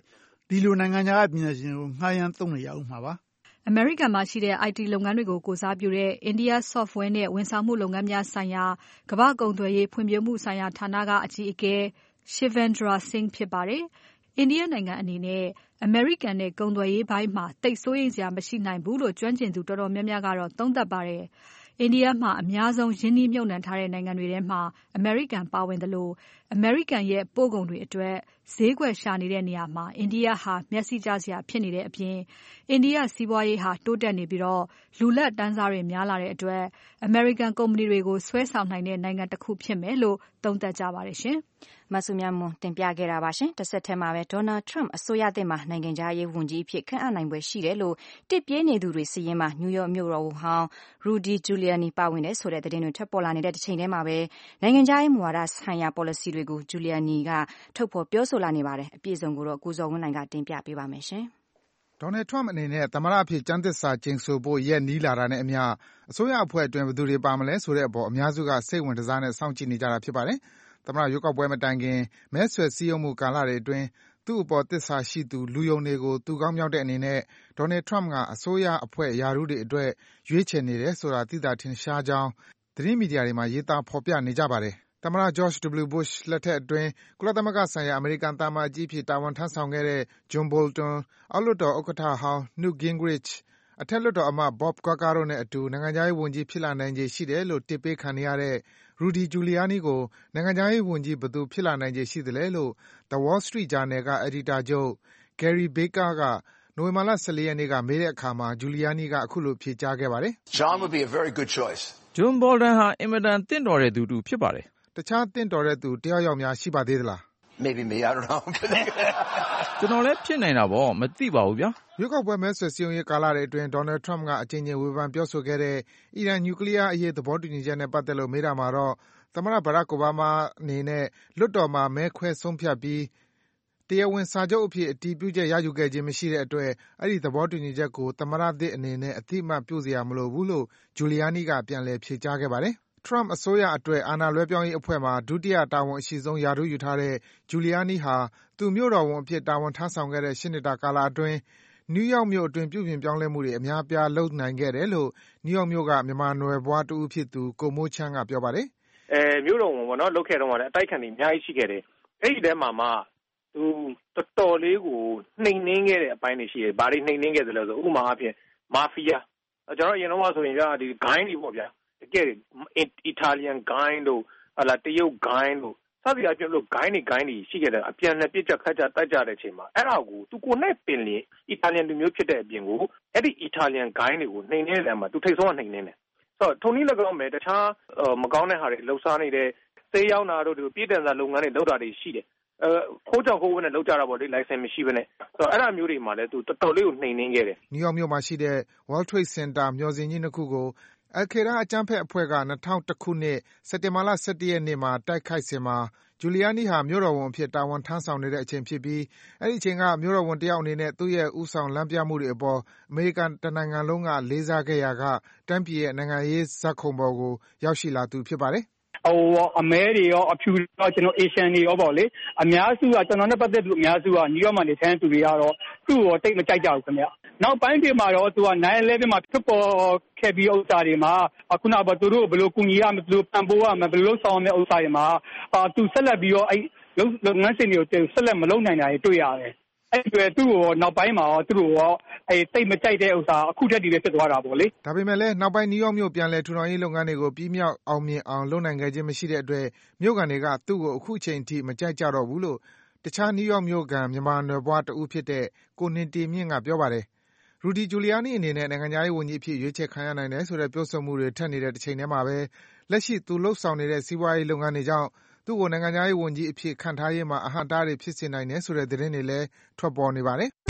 ဒီလိုနိုင်ငံခြားကပညာရှင်ကိုငှားရမ်းသုံးနေရဦးမှာပါအမေရိကန်မှာရှိတဲ့ I T လုပ်ငန်းတွေကိုကိုစားပြုတဲ့ India Software နဲ့ဝန်ဆောင်မှုလုပ်ငန်းများဆိုင်ရာကမ္ဘာ့ကုန်သွယ်ရေးဖွံ့ဖြိုးမှုဆိုင်ရာဌာနကအကြီးအကဲ Shivendra Singh ဖြစ်ပါတယ်။ India နိုင်ငံအနေနဲ့အမေရိကန်နဲ့ကုန်သွယ်ရေးပိုင်းမှာသိပ်စိုးရိမ်စရာမရှိနိုင်ဘူးလို့ကျွမ်းကျင်သူတော်တော်များများကတော့သုံးသပ်ပါတယ်။ India မှာအများဆုံးရင်းနှီးမြှုပ်နှံထားတဲ့နိုင်ငံတွေထဲမှာအမေရိကန်ပါဝင်သလိုအမေရိကန်ရဲ့ပို့ကုန်တွေအတွက်ဈေးကွက်ရှာနေတဲ့နေရာမှာ India ဟာမျက်စိကျစရာဖြစ်နေတဲ့အပြင် India စီးပွားရေးဟာတိုးတက်နေပြီးလူလတ်တန်းစားတွေများလာတဲ့အတွက်အမေရိကန်ကုမ္ပဏီတွေကိုဆွဲဆောင်နိုင်တဲ့နိုင်ငံတစ်ခုဖြစ်မယ်လို့သုံးသပ်ကြပါတယ်ရှင်။မဆုမြတ်မွန်တင်ပြခဲ့တာပါရှင်။တစ်ဆက်တည်းမှာပဲ Donald Trump အစိုးရသစ်မှာနိုင်ငံခြားရေးဝန်ကြီးအဖြစ်ခန့်အပ်နိုင်ပွဲရှိတယ်လို့တစ်ပြေးနေသူတွေစီရင်မှာ New York မြို့တော်ဝန်ဟောင်း Rudy Giuliani ပါဝင်တယ်ဆိုတဲ့သတင်းတွေထွက်ပေါ်လာနေတဲ့တစ်ချိန်တည်းမှာပဲနိုင်ငံခြားရေးမူဝါဒဆိုင်ရာ policy တွေကို Giuliani ကထုတ်ဖော်ပြောဆိုလာနေပါတယ်။အပြည့်အစုံကိုတော့ကိုဇော်ဝင်းနိုင်ကတင်ပြပေးပါမယ်ရှင်။ Donald Trump အနေနဲ့သမ္မတအဖြစ်ကျမ်းသစ္စာကျိန်ဆိုဖို့ရက်နီးလာတာနဲ့အမျှအစိုးရအဖွဲ့အတွင်းဘယ်သူတွေပါမလဲဆိုတဲ့အပေါ်အများစုကစိတ်ဝင်တစားနဲ့စောင့်ကြည့်နေကြတာဖြစ်ပါတယ်။သမ္မတရွေးကောက်ပွဲမတိုင်ခင်မဲဆွယ်စည်းရုံးမှုကာလတွေအတွင်းသူ့အပေါ်သစ္စာရှိသူလူယုံတွေကိုသူကောင်းမြောက်တဲ့အနေနဲ့ Donald Trump ကအစိုးရအဖွဲ့ရာထူးတွေအတွက်ရွေးချယ်နေတယ်ဆိုတာသိသာထင်ရှားကြောင်းသတင်းမီဒီယာတွေမှာရေးသားဖော်ပြနေကြပါတယ်။သမ္မတ George W. Bush လက်ထက်အတွင်းကုလသမဂ္ဂဆိုင်ရာအမေရိကန်သံအမတ်ကြီးအဖြစ်တာဝန်ထမ်းဆောင်ခဲ့တဲ့ John Bolton, အောက်လွှတ်တော်ဥက္ကဋ္ဌဟောင်း Newt Gingrich, အထက်လွှတ်တော်အမတ် Bob Corker တို့နဲ့အတူနိုင်ငံခြားရေးဝန်ကြီးဖြစ်လာနိုင်ခြေရှိတယ်လို့တစ်ပေးခံနေရတဲ့ Rudy Giuliani ကိုနိုင်ငံခြားရေးဝန်ကြီးဘယ်သူဖြစ်လာနိုင်ခြေရှိသလဲလို့ The Wall Street Journal က အယ်ဒီတာချုပ် Gary Baker ကနိုဝင်ဘာလ ၁၄ ရက်နေ့ကမေးတဲ့အခါမှာ Giuliani ကအခုလိုဖြေကြားခဲ့ပါတယ်။ John would be a very good choice. John Bolton ဟာအင်မတန်သင့်တော်တဲ့သူတူဖြစ်ပါတယ်။တခြားသင့်တော်တဲ့သူတယောက်ယောက်များရှိပါသေးသလား။ Maybe me, I don't know. ကျွန်တော်လည်းဖြစ်နိုင်တာပေါ့မသိပါဘူးဗျာ။ရွေးကောက်ပွဲမဲဆွယ်စည်းရုံးရေးကာလတွေအတွင်း Donald Trump ကအကြိမ်ကြိမ်ဝေဖန်ပြောဆိုခဲ့တဲ့အီရန်နျူကလ িয়ার အရေးသဘောတူညီချက်နဲ့ပတ်သက်လို့မေးတာမှာတော့သမ္မတ Barack Obama အနေနဲ့လွှတ်တော်မှာမဲခွဲဆုံးဖြတ်ပြီးတရားဝင်စာချုပ်အဖြစ်အတည်ပြုချက်ရယူခဲ့ခြင်းမရှိတဲ့အတွက်အဲဒီသဘောတူညီချက်ကိုသမ္မတသစ်အနေနဲ့အသိအမှတ်ပြုစရာမလိုဘူးလို့ Giuliani ကပြန်လည်ဖြေကြားခဲ့ပါတယ်။ Trump အစိုးရအတွက်အာဏာလွှဲပြောင်းရေးအဖွဲ့မှာဒုတိယတာဝန်အရှိဆုံးရာထူးယူထားတဲ့ Giuliani ဟာသူမြို့တော်ဝန်အဖြစ်တာဝန်ထမ်းဆောင်ခဲ့တဲ့၈နှစ်တာကာလအတွင်း New York မြို့အတွင်းပြုပြင်ပြောင်းလဲမှုတွေအများအပြားလုပ်နိုင်ခဲ့တယ်လို့ New York မြို့ကမြန်မာနွယ်ဘွားတဦးဖြစ်သူကိုမိုးချမ်းကပြောပါတယ်။အဲမြို့တော်ဝန်ပေါ့နော်လုပ်ခဲ့တော့မှလည်းအတိုက်ခံတွေအများကြီးရှိခဲ့တယ်။အဲဒီထဲမှာမှသူတော်တော်လေးကိုနှိမ်နှင်းခဲ့တဲ့အပိုင်းတွေရှိတယ်။ဘာတွေနှိမ်နှင်းခဲ့သလဲဆိုဥပမာအားဖြင့်မာဖီးယားကျွန်တော်အရင်တော့ဆိုရင်ကဒီဂိုင်းတွေပေါ့ဗျာတကယ်အီတာလီယန်ဂိုင်းတို့ဟလာတရုတ်ဂိုင်းတို့စသည်အပြင်လို့ဂိုင်းတွေဂိုင်းတွေရှိခဲ့တယ်အပြန်နဲ့ပြစ်ချက်ခတ်ကြတိုက်ကြတဲ့အချိန်မှာအဲ့ဒါကိုသူကိုနဲ့ပင်လင်အီတာလီယန်လူမျိုးဖြစ်တဲ့အပြင်ကိုအဲ့ဒီအီတာလီယန်ဂိုင်းတွေကိုနှိမ်နှင်းတယ်မှာသူထိတ်ဆုံးကနှိမ်နှင်းတယ်ဆိုတော့ထုံနည်း၎င်းပဲတခြားမကောင်းတဲ့ဟာတွေလှုပ်ရှားနေတဲ့စေးရောက်တာတို့ဒီပြည်တန်စာလုပ်ငန်းတွေလုပ်တာတွေရှိတယ်အဲခိုးကြောင်ခိုးဝဲနဲ့လောက်ကြတာပေါ့လေလိုင်စင်မရှိဘဲနဲ့ဆိုတော့အဲ့ဒါမျိုးတွေမှာလည်းသူတော်တော်လေးကိုနှိမ်နှင်းခဲ့တယ်။ New York မြို့မှာရှိတဲ့ World Trade Center မျှော်စင်ကြီးနှစ်ခုကို Al-Qaeda အကြမ်းဖက်အဖွဲ့က၂၀၀၁ခုနှစ်စက်တင်ဘာလ၁၁ရက်နေ့မှာတိုက်ခိုက်စဉ်မှာ Giuliani ဟာမြို့တော်ဝန်အဖြစ်တာဝန်ထမ်းဆောင်နေတဲ့အချိန်ဖြစ်ပြီးအဲဒီအချိန်ကမြို့တော်ဝန်တယောက်အနေနဲ့သူ့ရဲ့ဦးဆောင်လမ်းပြမှုတွေအပေါ်အမေရိကန်တနိုင်ငံလုံးကလေးစားခဲ့ရာကတိုင်းပြည်ရဲ့နိုင်ငံရေးဇာတ်ခုံပေါ်ကိုရောက်ရှိလာသူဖြစ်ပါတယ်။ဟိုအမဲတွေရောအဖြူရောကျွန်တော်အေရှန်တွေရောပေါ့လေအများစုကကျွန်တော်နဲ့ပတ်သက်လို့အများစုကနယူးယောက်မှာနေထိုင်သူတွေကတော့သူ့ကိုတိတ်မကြိုက်ကြဘူးခင်ဗျ။နောက်ပိုင်းတွေမှာတော့သူကnine elevenမှာဖြစ်ပေါ်ခဲ့ပြီးဥစ္စာတွေမှာအခုနောက်တော့သူတို့ဘယ်လိုကူညီရမလဲဘယ်လိုပံ့ပိုးရမလဲဘယ်လိုဆောင်ရမလဲဥစ္စာတွေမှာအာသူဆက်လက်ပြီးတော့အဲ့လုပ်ငန်းစဉ်တွေကိုဆက်လက်မလုပ်နိုင်တာတွေတွေ့ရတယ်။အဲ့ဒီသူ့ကိုနောက်ပိုင်းမှာသူတို့ရောအဲ့တိတ်မကြိုက်တဲ့ဥစ္စာအခုတည်းတည်းပဲဖြစ်သွားတာပေါ့လေဒါပေမဲ့လည်းနောက်ပိုင်းနယူးယောက်မြို့ပြန်လည်ထူထောင်ရေးလုပ်ငန်းတွေကိုပြီးမြောက်အောင်မြင်အောင်လုပ်နိုင်ခဲ့ခြင်းမရှိတဲ့အတွက်မြို့ကန်တွေကသူ့ကိုအခုချိန်ထိမကြိုက်ကြတော့ဘူးလို့တခြားနယူးယောက်မြို့ကန်မြန်မာနွယ်ဘွားတဦးဖြစ်တဲ့ကိုနှင်းတီမြင့်ကပြောပါတယ်။ Rudy Giuliani အနေနဲ့နိုင်ငံခြားရေးဝန်ကြီးအဖြစ်ရွေးချယ်ခံရနိုင်တယ်ဆိုတဲ့ပြောဆိုမှုတွေထွက်နေတဲ့တစ်ချိန်တည်းမှာပဲလက်ရှိသူလှုပ်ဆောင်နေတဲ့စီးပွားရေးလုပ်ငန်းတွေကြောင့်သူ့ကိုနိုင်ငံခြားရေးဝန်ကြီးအဖြစ်ခန့်ထားရေးမှာအဟန့်အတားတွေဖြစ်စေနိုင်တယ်ဆိုတဲ့သတင်းတွေလည်းထွက်ပေါ်နေပါတယ်။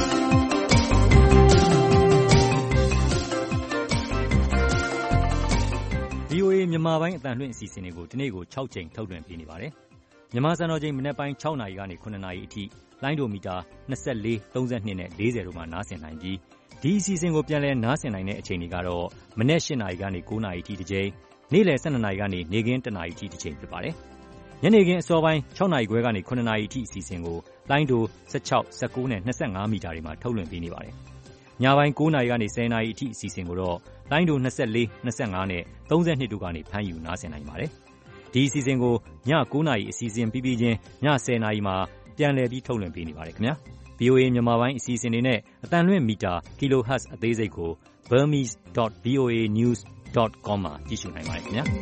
ဗွီအိုအေ မြန်မာပိုင်းအသံလွှင့်အစီအစဉ်တွေကိုဒီနေ့ကို၆ကြိမ်ထုတ်လွှင့်ပေးနေပါတယ်။မြန်မာစံတော်ချိန်မနက်ပိုင်း၆နာရီကနေ၇နာရီအထိလိုင်းဒိုမီတာ၂၄၊၃၂နဲ့၄၀တို့မှာနားဆင်နိုင်ပြီးဒီအစီအစဉ်ကိုပြန်လည်နားဆင်နိုင်တဲ့အချိန်တွေကတော့မနက်၈နာရီကနေ၉နာရီအထိတစ်ကြိမ်နေ့လယ်၁၂နာရီကနေနေ့ခင်း၁နာရီအထိတစ်ကြိမ်ဖြစ်ပါတယ်။ညနေခင်းအစောပိုင်း၆နာရီခွဲကနေ၇နာရီအထိအစီအစဉ်ကိုလိုင်းဒို၁၆ ၁၉နဲ့၂၅မီတာတွေမှာထုတ်လွှင့်ပေးနေပါတယ်။ညပိုင်း၉နာရီကနေ၁၀နာရီအထိအစီအစဉ်ကိုတော့လိုင်းဒို၂၄ ၂၅နဲ့၃၂တို့ကနေဖမ်းယူနားဆင်နိုင်ပါတယ်။ဒီအစီအစဉ်ကိုည၉နာရီအစီအစဉ်ပြီးပြီးချင်းည၁၀နာရီမှာပြန်လည်ပြီးထုတ်လွှင့်ပေးနေပါတယ်ခင်ဗျာ။ဗွီအိုအေ မြန်မာပိုင်းအစီအစဉ်တွေနဲ့အတန်လွင့်မီတာ kilohertz အသေးစိတ်ကို burmese dot v o a news dot com မှာကြည့်ရှုနိုင်ပါတယ်ခင်ဗျာ။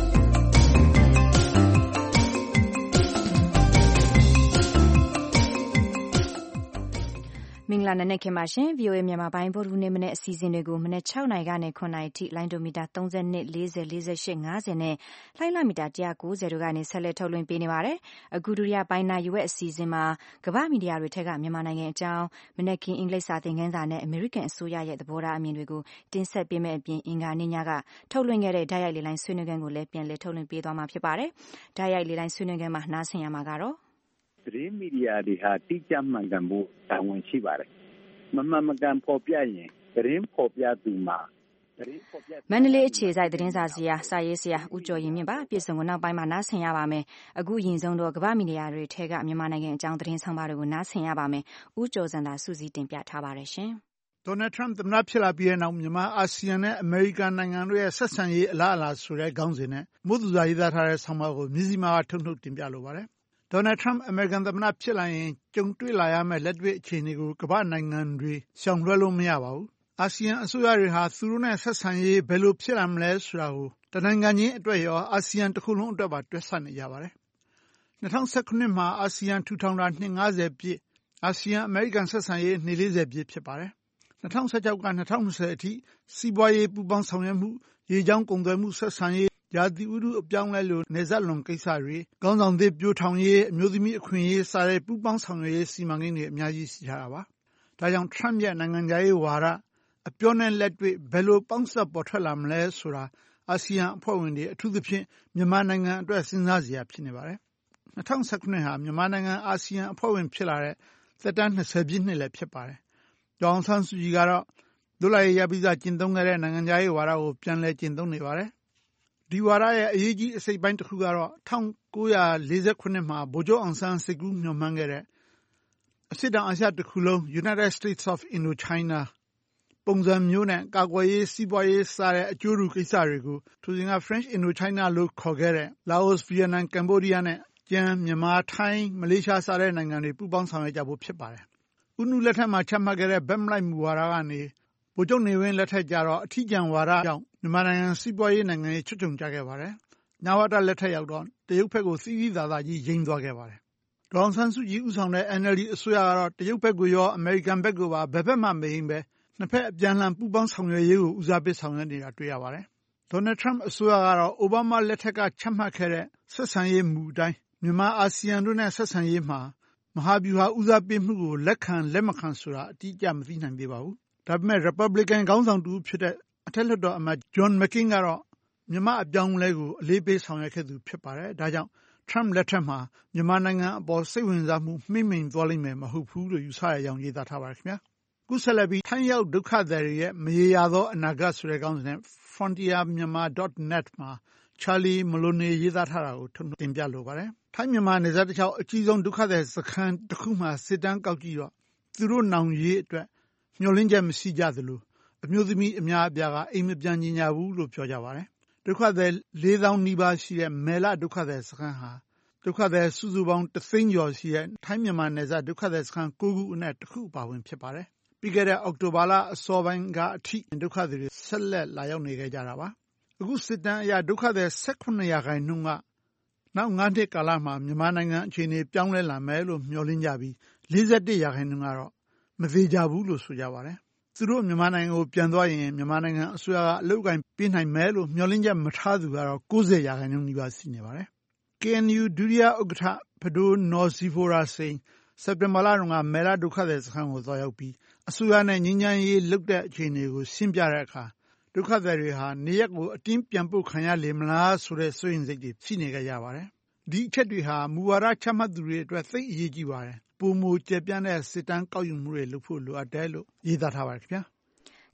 မင်္ဂလာနံနက်ခင်းပါရှင် ဗွီအိုအေ မြန်မာပိုင်းဗုဒ္ဓဟူးနေ့မနေ့အစီအစဉ်တွေကိုမနေ့၆နာရီကနေ၇နာရီထိလိုင်းဒိုမီတာ၃၂ ၄၀ ၄၈ ၅၀နဲ့လှိုင်းလမီတာ၁၉၀တို့ကနေဆက်လက်ထုတ်လွှင့်ပေးနေပါတယ်။အခုဒုတိယပိုင်းနာရီဝက်အစီအစဉ်မှာကမ္ဘာမီဒီယာတွေထက်ကမြန်မာနိုင်ငံအကြောင်းမနေ့ကင်းအင်္ဂလိပ်စာသင်ခန်းစာနဲ့အမေရိကန်အစိုးရရဲ့သဘောထားအမြင်တွေကိုတင်ဆက်ပေးမယ့်အပြင်အင်္ဂါနေ့ညကထုတ်လွှင့်ခဲ့တဲ့ဓာတ်ရိုက်လေလိုင်းဆွေးနွေးခန်းကိုလည်းပြန်လည်ထုတ်လွှင့်ပေးသွားမှာဖြစ်ပါတယ်။ဓာတ်ရိုက်လေလိုင်းဆွေးနွေးခန်းမှာနားဆင်ရမှာကတော့သတင်းမီဒီယာတွေဟာတိကျမှန်ကန်ဖို့တာဝန်ရှိပါတယ်မမှန်မကန်ဖော်ပြရင်သတင်းဖော်ပြသူမှာမန္တလေးအခြေစိုက်သတင်းစာဆရာစာရေးဆရာဦးကျော်ရင်မြင့်ပါပြည်စုံကနောက်ပိုင်းမှာနားဆင်ရပါမယ်အခုရင်ဆုံးတော့ကမ္ဘာမီဒီယာတွေထဲကမြန်မာနိုင်ငံအကြောင်းသတင်းဆောင်ပါတွေကိုနားဆင်ရပါမယ်ဦးကျော်စံသာစုစည်းတင်ပြထားပါတယ်ရှင်ဒေါ်နယ်ထရမ့်သမ္မတဖြစ်လာပြီးတဲ့နောက်မြန်မာအာဆီယံနဲ့အမေရိကန်နိုင်ငံတို့ရဲ့ဆက်ဆံရေးအလားအလာဆိုတဲ့ခေါင်းစဉ်နဲ့မို့သူစာရေးသားထားတဲ့ဆောင်းပါးကိုမြစည်းမာကထုတ်နှုတ်တင်ပြလိုပါတယ်ဒေါ်နယ်ထရမ့်အမေရိကန်သမ္မတဖြစ်လာရင်ကြုံတွေ့လာရမယ့်လက်တွေ့အခြေအနေကိုကမ္ဘာနိုင်ငံတွေရှောင်လွှဲလို့မရပါဘူး။အာဆီယံအစိုးရတွေဟာသူတို့နဲ့ဆက်ဆံရေးဘယ်လိုဖြစ်လာမလဲဆိုတာကိုတနိုင်ငံချင်းအတွက်ရောအာဆီယံတစ်ခုလုံးအတွက်ပါတွက်ဆနေကြပါတယ်။၂၀၁၇မှာအာဆီယံထူထောင်တာနှစ်၅၀ပြည့်အာဆီယံအမေရိကန်ဆက်ဆံရေးနှစ်၄၀ပြည့်ဖြစ်ပါတယ်။၂၀၁၆က၂၀၂၀အထိစီးပွားရေးပူးပေါင်းဆောင်ရွက်မှုရေကြောင်းကုန်သွယ်မှုဆက်ဆံရေးရာသီဥတုအပြောင်းလဲလို့နေဆက်လွန်ကိစ္စတွေခေါင်းဆောင်သစ်ပြိုထောင်ရေးအမျိုးသမီးအခွင့်အရေးစတဲ့ပူးပေါင်းဆောင်ရွက်ရေးစီမံကိန်းတွေအများကြီးရှိထားတာပါ။ဒါကြောင့်ထရမ့်ရဲ့နိုင်ငံခြားရေးဝါဒအပြောနဲ့လက်တွေ့ဘယ်လိုပေါင်းစပ်ပေါ်ထွက်လာမလဲဆိုတာအာဆီယံအဖွဲ့ဝင်တွေအထူးသဖြင့်မြန်မာနိုင်ငံအတွက်စဉ်းစားစရာဖြစ်နေပါတယ်။၂၀၁၇ဟာမြန်မာနိုင်ငံအာဆီယံအဖွဲ့ဝင်ဖြစ်လာတဲ့သက်တမ်း၂၀ပြည့်နှစ်လည်းဖြစ်ပါတယ်။ဒေါ်အောင်ဆန်းစုကြည်ကတော့လွတ်လပ်ရေးရပြီးသားကျင့်သုံးခဲ့တဲ့နိုင်ငံခြားရေးဝါဒကိုပြန်လည်ကျင့်သုံးနေပါတယ်။ဒီဝါဒရဲ့အရေးကြီးအစိတ်ပိုင်းတစ်ခုကတော့၁၉၄၇မှာဗိုလ်ချုပ်အောင်ဆန်းစိတ်ကူးမျှော်မှန်းခဲ့တဲ့အရှေ့တောင်အာရှတစ်ခုလုံး United States of Indochina ပုံစံမျိုးနဲ့ကာကွယ်ရေးစီးပွားရေးစတဲ့အကျိုးတူကိစ္စတွေကိုထိုစဉ်က French Indochina လို့ခေါ်ခဲ့တဲ့ Laos, Vietnam, Cambodia နဲ့ကျန်မြန်မာ၊ထိုင်း၊မလေးရှားစတဲ့နိုင်ငံတွေပူးပေါင်းဆောင်ရွက်ကြဖို့ဖြစ်ပါတယ်။ဦးနုလက်ထက်မှာချမှတ်ခဲ့တဲ့ဘက်မလိုက်မူဝါဒကနေဗိုလ်ချုပ်နေဝင်းလက်ထက်ကျတော့အထီးကျန်ဝါဒကြောင့်မြန်မာနိုင်ငံစီးပွားရေးနိုင်ငံရေးချွတ်ချုံကျခဲ့ပါတယ်။နဝတလက်ထက်ရောက်တော့တရုတ်ဘက်ကိုစီးစီးသာသာကြီးယိမ်းသွားခဲ့ပါတယ်။ဒေါ်အောင်ဆန်းစုကြည်ဦးဆောင်တဲ့ N L D အစိုးရကတော့တရုတ်ဘက်ကိုရောအမေရိကန်ဘက်ကိုပါဘယ်ဘက်မှမယိမ်းပဲနှစ်ဖက်အပြန်အလှန်ပူးပေါင်းဆောင်ရွက်ရေးကိုဦးစားပေးဆောင်ရွက်နေတာတွေ့ရပါတယ်။ဒေါ်နယ်ထရမ့်အစိုးရကတော့အိုဘားမားလက်ထက်ကချမှတ်ခဲ့တဲ့ဆက်ဆံရေးမူအတိုင်းမြန်မာအာဆီယံတို့နဲ့ဆက်ဆံရေးမှာမဟာဗျူဟာဦးစားပေးမှုကိုလက်ခံလက်မခံဆိုတာအတိအကျမသိနိုင်သေးပါဘူး။ဒါပေမဲ့ Republican ခေါင်းဆောင်တူဖြစ်တဲ့အထက်လွှတ်တော်အမတ် John McCain ကတော့မြန်မာအပြောင်းအလဲကိုအလေးပေးဆောင်ရွက်ခဲ့သူဖြစ်ပါတယ်။ဒါကြောင့်ထရမ့်လက်ထက်မှာမြန်မာနိုင်ငံအပေါ်စိတ်ဝင်စားမှုမှိမ့်မိန်သွားလိမ့်မယ်မဟုတ်ဘူးလို့ယူဆရကြောင်းရေးသားထားပါတယ်ခင်ဗျာ။ခုဆက်လက်ပြီးထိုင်းရောက်ဒုက္ခသည်တွေရဲ့မရေရာသောအနာဂတ်ဆိုတဲ့ခေါင်းစဉ်နဲ့ frontier myanmar dot net မှာ Charlie Maloney ရေးသားထားတာကိုထုတ်တင်ပြလိုပါတယ်။ထိုင်းမြန်မာနယ်စပ်တစ်လျှောက်အကြီးဆုံးဒုက္ခသည်စခန်းတစ်ခုမှာစစ်တမ်းကောက်ကြည့်တော့သူတို့နောင်ရေးအတွက်မျှော်လင့်ချက်မရှိကြသလိုအမျိုးသမီးအများအပြားကအိမ်မပြန်ကြဘူးလို့ပြောကြပါတယ်။ဒုက္ခသည်လေးသောင်းနီးပါးရှိတဲ့မယ်လဒုက္ခသည်စခန်းဟာဒုက္ခသည်စုစုပေါင်းတစ်သိန်းကျော်ရှိတဲ့ထိုင်းမြန်မာနယ်စပ်ဒုက္ခသည်စခန်း၉ခုအနက်တစ်ခုပါဝင်ဖြစ်ပါတယ်။ပြီးခဲ့တဲ့အောက်တိုဘာလအစောပိုင်းကအထိဒုက္ခသည်တွေဆက်လက်လာရောက်နေခဲ့ကြတာပါ။အခုစစ်တမ်းအရဒုက္ခသည်၁၇ရာခိုင်နှုန်းကနောက်၅နှစ်ကာလမှာမြန်မာနိုင်ငံအခြေအနေပြောင်းလဲလာမယ်လို့မျှော်လင့်ကြပြီး၄၁ရာခိုင်နှုန်းကတော့မသေးကြဘူးလို့ဆိုကြပါတယ်။သူတို့မြန်မာနိုင်ငံကိုပြန်သွားရင်မြန်မာနိုင်ငံအစိုးရကအလုပ်အကိုင်ပေးနိုင်မယ်လို့မျှော်လင့်ချက်မထားသူကတော့၉၀ရာခိုင်နှုန်းနီးပါးရှိနေပါတယ်။ K N U ဒုတိယဥက္ကဋ္ဌဖဒိုနော်စီဖိုရာစိန်စက်တင်ဘာလတုန်းကမယ်လဒုက္ခသည်စခန်းကိုသွားရောက်ပြီးအစိုးရနဲ့ငြိမ်းချမ်းရေးလုပ်တဲ့အခြေအနေကိုရှင်းပြတဲ့အခါဒုက္ခသည်တွေဟာနေရပ်ကိုအတင်းပြန်ပို့ခံရလေမလားဆိုတဲ့စိုးရိမ်စိတ်တွေရှိနေကြပါတယ်။ဒီအချက်တွေဟာမူဝါဒချမှတ်သူတွေအတွက်သိအရေးကြီးပါတယ်။ပိုမိုကျယ်ပြန့်တဲ့စစ်တမ်းကောက်ယူမှုတွေလုပ်ဖို့လိုအပ်တယ်လို့ရေးသားထားပါတယ်ခင်ဗျာ။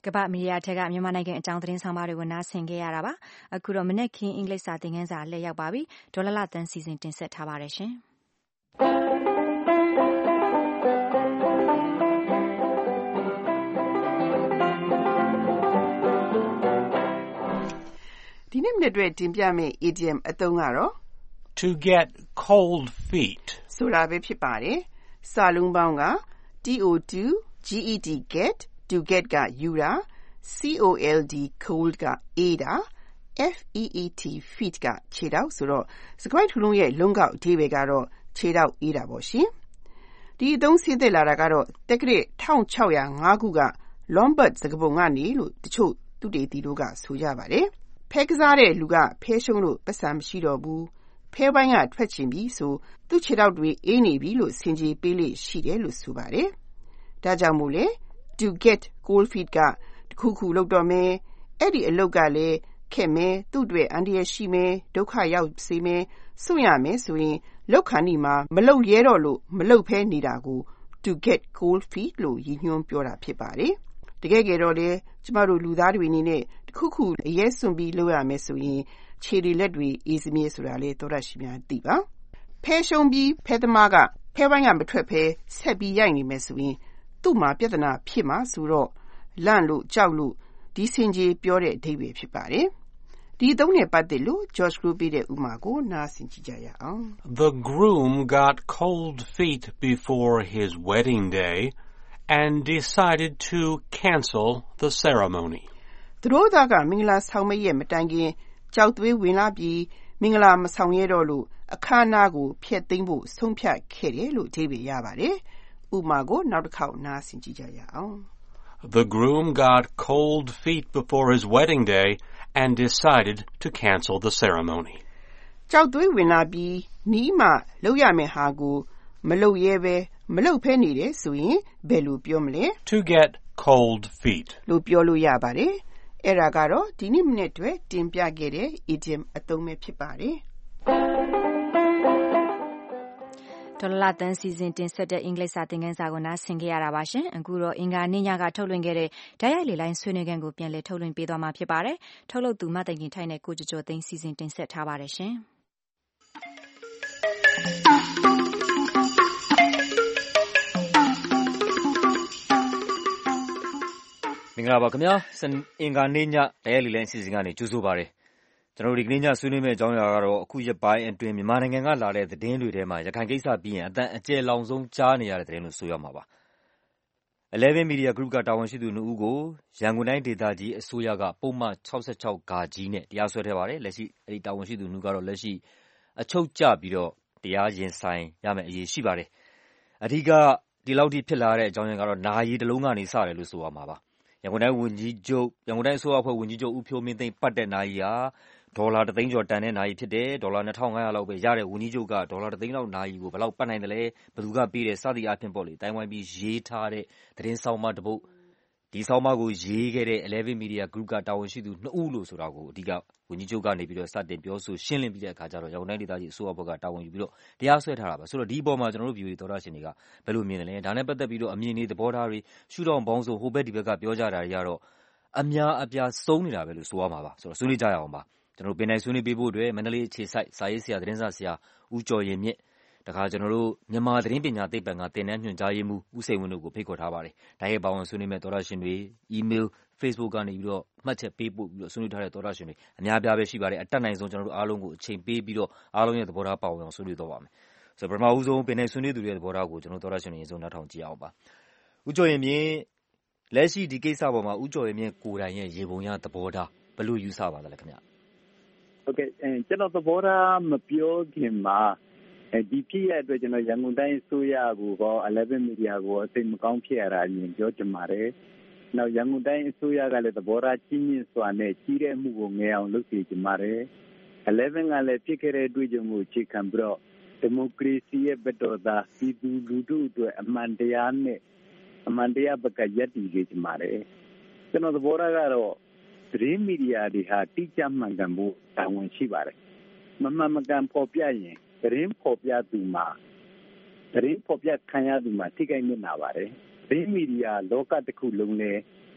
ကမ္ဘာမီဒီယာထက်ကမြန်မာနိုင်ငံအကြောင်းသတင်းဆောင်ပါတွေကိုနားဆင်ခဲ့ရတာပါအခုတော့မနေ့ကင်းအင်္ဂလိပ်စာသင်ခန်းစာလက်ရောက်ပါပြီဒေါ်လာလာတန်းစီစဉ်တင်ဆက်ထားပါတယ်ရှင်ဒီနေ့မနေ့အတွက်တင်ပြမယ့် idiom အသုံးကတော့ to get cold feet ဆိုတာပဲဖြစ်ပါတယ်စာလုံးပေါင်းက to get get to get ကယူတာ cold cold ကအေးတာ feet feet ကခြေထောက်ဆိုတော့စကားထုလုံးရဲ့လုံးကောက်အဓိပ္ပာယ်ကတော့ခြေထောက်အေးတာပေါ့ရှင်ဒီအသုံးဆင်းသက်လာတာကတော့တက္ကရာ၁၆၀၅ခုက Lombard စကားပုံကနေလို့တချို့သူတေသီတို့ကဆိုကြပါတယ်ဖဲကစားတဲ့လူကဖဲရှုံးလို့ပတ်စံမရှိတော့ဘူးဖဲပိုင်းကထွက်ချင်ပြီဆိုသူ့ခြေထောက်တွေအေးနေပြီလို့ဆင်ခြေပေးလေရှိတယ်လို့ဆိုပါတယ်ဒါကြောင့်မို့လေ to get cold feet ကတခုခုလုပ်တော့မယ်အဲ့ဒီအလုပ်ကလည်းခက်မယ်သူ့အတွက်အန္တရာယ်ရှိမယ်ဒုက္ခရောက်စေမယ်စွန့်ရမယ်ဆိုရင်လောက်ခဏီမှာမလုပ်ရဲတော့လို့မလုပ်ဖဲနေတာကို to get cold feet လို့ရည်ညွှန်းပြောတာဖြစ်ပါတယ်တကယ်ကြတော့လေကျမတို့လူသားတွေအနေနဲ့တခုခုအရေးစွန့်ပြီးလုပ်ရမယ်ဆိုရင်ခြေတွေလက်တွေအေးစမြဲဆိုတာလေသောရရှိများသိပါဖဲရှုံးပြီးဖဲသမားကဖဲပိုင်းကမထွက်ဖဲဆက်ပြီးရိုက်နေမယ်ဆိုရင်သူ့မှာပြဿနာဖြစ်မှာဆိုတော့လန့်လို့ကြောက်လို့ဒီစင်ကြီးပြောတဲ့အဓိပ္ပာယ်ဖြစ်ပါတယ်ဒီအသုံးနဲ့ပတ်သက်လို့ George Group ပေးတဲ့ဥပမာကိုနားဆင်ကြည့်ကြရအောင် The groom got cold feet before his wedding day and decided to cancel the ceremony သူတို့သားကမင်္ဂလာဆောင်မရဲ့မတိုင်ခင်ကြောက်သွေးဝင်လာပြီးမင်္ဂလာမဆောင်ရတော့လို့အခမ်းအနားကိုဖျက်သိမ်းဖို့ဆုံးဖြတ်ခဲ့တယ်လို့အဓိပ္ပာယ်ရပါတယ်ဥပမာကိုနောက်တစ်ခေါက်နားဆင်ကြည့်ကြရအောင် The groom got cold feet before his wedding day and decided to cancel the ceremony ကြောက်သွေးဝင်လာပြီးနီးမှလုပ်ရမယ့်ဟာကိုမလုပ်ရဲပဲမလုပ်ဖဲနေတယ်ဆိုရင်ဘယ်လိုပြောမလဲ To get cold feet လို့ပြောလို့ရပါတယ်အဲ့ဒါကတော့ဒီနေ့မနေ့အတွက်တင်ပြခဲ့တဲ့ idiom အသုံးပဲဖြစ်ပါတယ်ဒေါ်လာတန်းစီစဉ်တင်ဆက်တဲ့အင်္ဂလိပ်စာသင်ခန်းစာကိုနားဆင်ခဲ့ရတာပါရှင်အခုတော့အင်္ဂါနေ့ညကထုတ်လွှင့်ခဲ့တဲ့ဓာတ်ရိုက်လေလိုင်းဆွေးနွေးခန်းကိုပြန်လည်ထုတ်လွှင့်ပေးသွားမှာဖြစ်ပါတယ်ထုတ်လုပ်သူမသိင်ခင်ထိုက်နဲ့ကိုကျော်ကျော်သိန်းစီစဉ်တင်ဆက်ထားပါတယ်ရှင်မင်္ဂလာပါခင်ဗျာအင်္ဂါနေ့ညဓာတ်ရိုက်လေလိုင်းအစီအစဉ်ကနေကြိုဆိုပါရစေကျွန်တော်ဒီကနေ့ညဆွေးနွေးမယ့်အကြောင်းအရာကတော့အခုရက်ပိုင်းအတွင်းမြန်မာနိုင်ငံကလာတဲ့သတင်းတွေထဲမှာရခိုင်ကိစ္စပြီးရင်အတန်အကျယ်လောင်ဆုံးကြားနေရတဲ့သတင်းလို့ဆိုရမှာပါeleven Media Group ကတာဝန်ရှိသူနှစ်ဦးကိုရန်ကုန်တိုင်းဒေသကြီးအစိုးရကပုံမှန်၆၆ဂါကြီးနဲ့တရားစွဲထားပါတယ်လက်ရှိအဲဒီတာဝန်ရှိသူနှစ်ဦးကတော့လက်ရှိအချုပ်ကျပြီးတော့တရားရင်ဆိုင်ရမယ့်အရေးရှိပါတယ်အဓိကဒီလောက်ထိဖြစ်လာတဲ့အကြောင်းရင်းကတော့နာရီတစ်လုံးကနေစတယ်လို့ဆိုရမှာပါရန်ကုန်တိုင်းဝန်ကြီးချုပ်ရန်ကုန်တိုင်းအစိုးရအဖွဲ့ဝန်ကြီးချုပ်ဦးဖြိုးမင်းသိန်းပတ်တဲ့နာရီဟာဒေါ်လာတစ်သိန်းကျော်တန်တဲ့နာရီဖြစ်တယ်ဒေါ်လာနှစ်ထောင်ငါးရာလောက်ပဲရတဲ့ဝန်ကြီးချုပ်ကဒေါ်လာတစ်သိန်းလောက်နာရီကိုဘယ်လောက်ပတ်နိုင်တယ်လဲဘယ်သူကပေးတယ်စသည်အပြင်ပေါ့လေတိုင်းဝိုင်းပြီးရေးထားတဲ့သတင်းဆောင်မတစ်ပုဒ်ဒီဆောင်မကိုရေးခဲ့တဲ့eleven Media Group ကတာဝန်ရှိသူနှစ်ဦးလို့ဆိုတာကိုအဓိကဝန်ကြီးချုပ်ကနေပြီးတော့စတင်ပြောဆိုရှင်းလင်းပြီးတဲ့အခါကျတော့ရန်ကုန်တိုင်းဒေသကြီးအစိုးရဘက်ကတာဝန်ယူပြီးတော့တရားစွဲထားတာပါဆိုတော့ဒီအပေါ်မှာကျွန်တော်တို့ view တွေသောတာရှင်တွေကဘယ်လိုမြင်တယ်လဲဒါနဲ့ပတ်သက်ပြီးတော့အမြင်တွေသဘောထားတွေရှုထောင့်ပေါင်းစုံဟိုဘက်ဒီဘက်ကပြောကြတာတွေကတော့အများအပြားစုံနေတာပဲလို့ဆိုရမှာပါဆိုတော့ဆွေးနွေးကြရအောင်ပါကျွန်တော်ပင်နိုင်ဆွေးနွေးပေးဖို့အတွက်မန္တလေးအခြေစိုက်စာရေးဆရာသတင်းစာဆရာဦးကျော်ရင်မြင့်တခါကျွန်တော်တို့မြန်မာသတင်းပညာသိပ္ပံကသင်တန်းညွှန်ကြားရေးမှူးဦးစိန်ဝင်းတို့ကိုဖိတ်ခေါ်ထားပါတယ်ဒါရဲ့ပါဝင်ဆွေးနွေးမဲ့သောတာရှင်တွေ email Facebook ကနေပြီးတော့မှတ်ချက်ပေးပို့ပြီးတော့ဆွေးနွေးထားတဲ့သောတာရှင်တွေအများအပြားပဲရှိပါတယ်အတက်နိုင်ဆုံးကျွန်တော်တို့အားလုံးကိုအချိန်ပေးပြီးတော့အားလုံးရဲ့သဘောထားပါဝင်အောင်ဆွေးနွေးတော့ပါမယ်ဆိုတော့ပထမဦးဆုံးပင်နိုင်ဆွေးနွေးသူတွေရဲ့သဘောထားကိုကျွန်တော်သောတာရှင်တွေအရင်ဆုံးနားထောင်ကြည့်အောင်ပါဦးကျော်ရင်မြင့်လက်ရှိဒီကိစ္စပေါ်မှာဦးကျော်ရင်မြင့်ကိုယ်တိုင်ရဲ့ရေပုံရသဘောထားဘယ်လိုယူဆပါသလဲခင်ဗျဟုတ်ကဲ့အဲကျွန်တော်သဘောထားမပြောခင်မှာအဲဒီဖြစ်ရတဲ့ကျွန်တော်ရန်ကုန်တိုင်းအစိုးရကိုဟောeleven Mediaကိုအသိမကောင်းဖြစ်ရတာအရင်ပြောချင်ပါတယ်နောက်ရန်ကုန်တိုင်းအစိုးရကလည်းသဘောထားကြီးမြင့်စွာနဲ့ကြီးတဲ့အမှုကိုငယ်အောင်လုပ်စီချင်ပါတယ်elevenကလည်းဖြစ်ခဲ့တဲ့တွေ့ကြုံမှုအခြေခံပြီးတော့ဒီမိုကရေစီရဲ့ဘက်တော်သားပြည်သူလူထုအတွက်အမှန်တရားနဲ့အမှန်တရားဘက်ကရပ်တည်ကြချင်ပါတယ်ကျွန်တော်သဘောထားကတော့သတင်းမီဒီယာတွေဟာတိကျမှန်ကန်ဖို့တာဝန်ရှိပါတယ်မမှန်မကန်ပေါ်ပြရင်သတင်းပေါ်ပြသူမှာသတင်းပေါ်ပြခံရသူမှာထိခိုက်နေနာပါတယ်သတင်းမီဒီယာလောကတစ်ခုလုံးနဲ့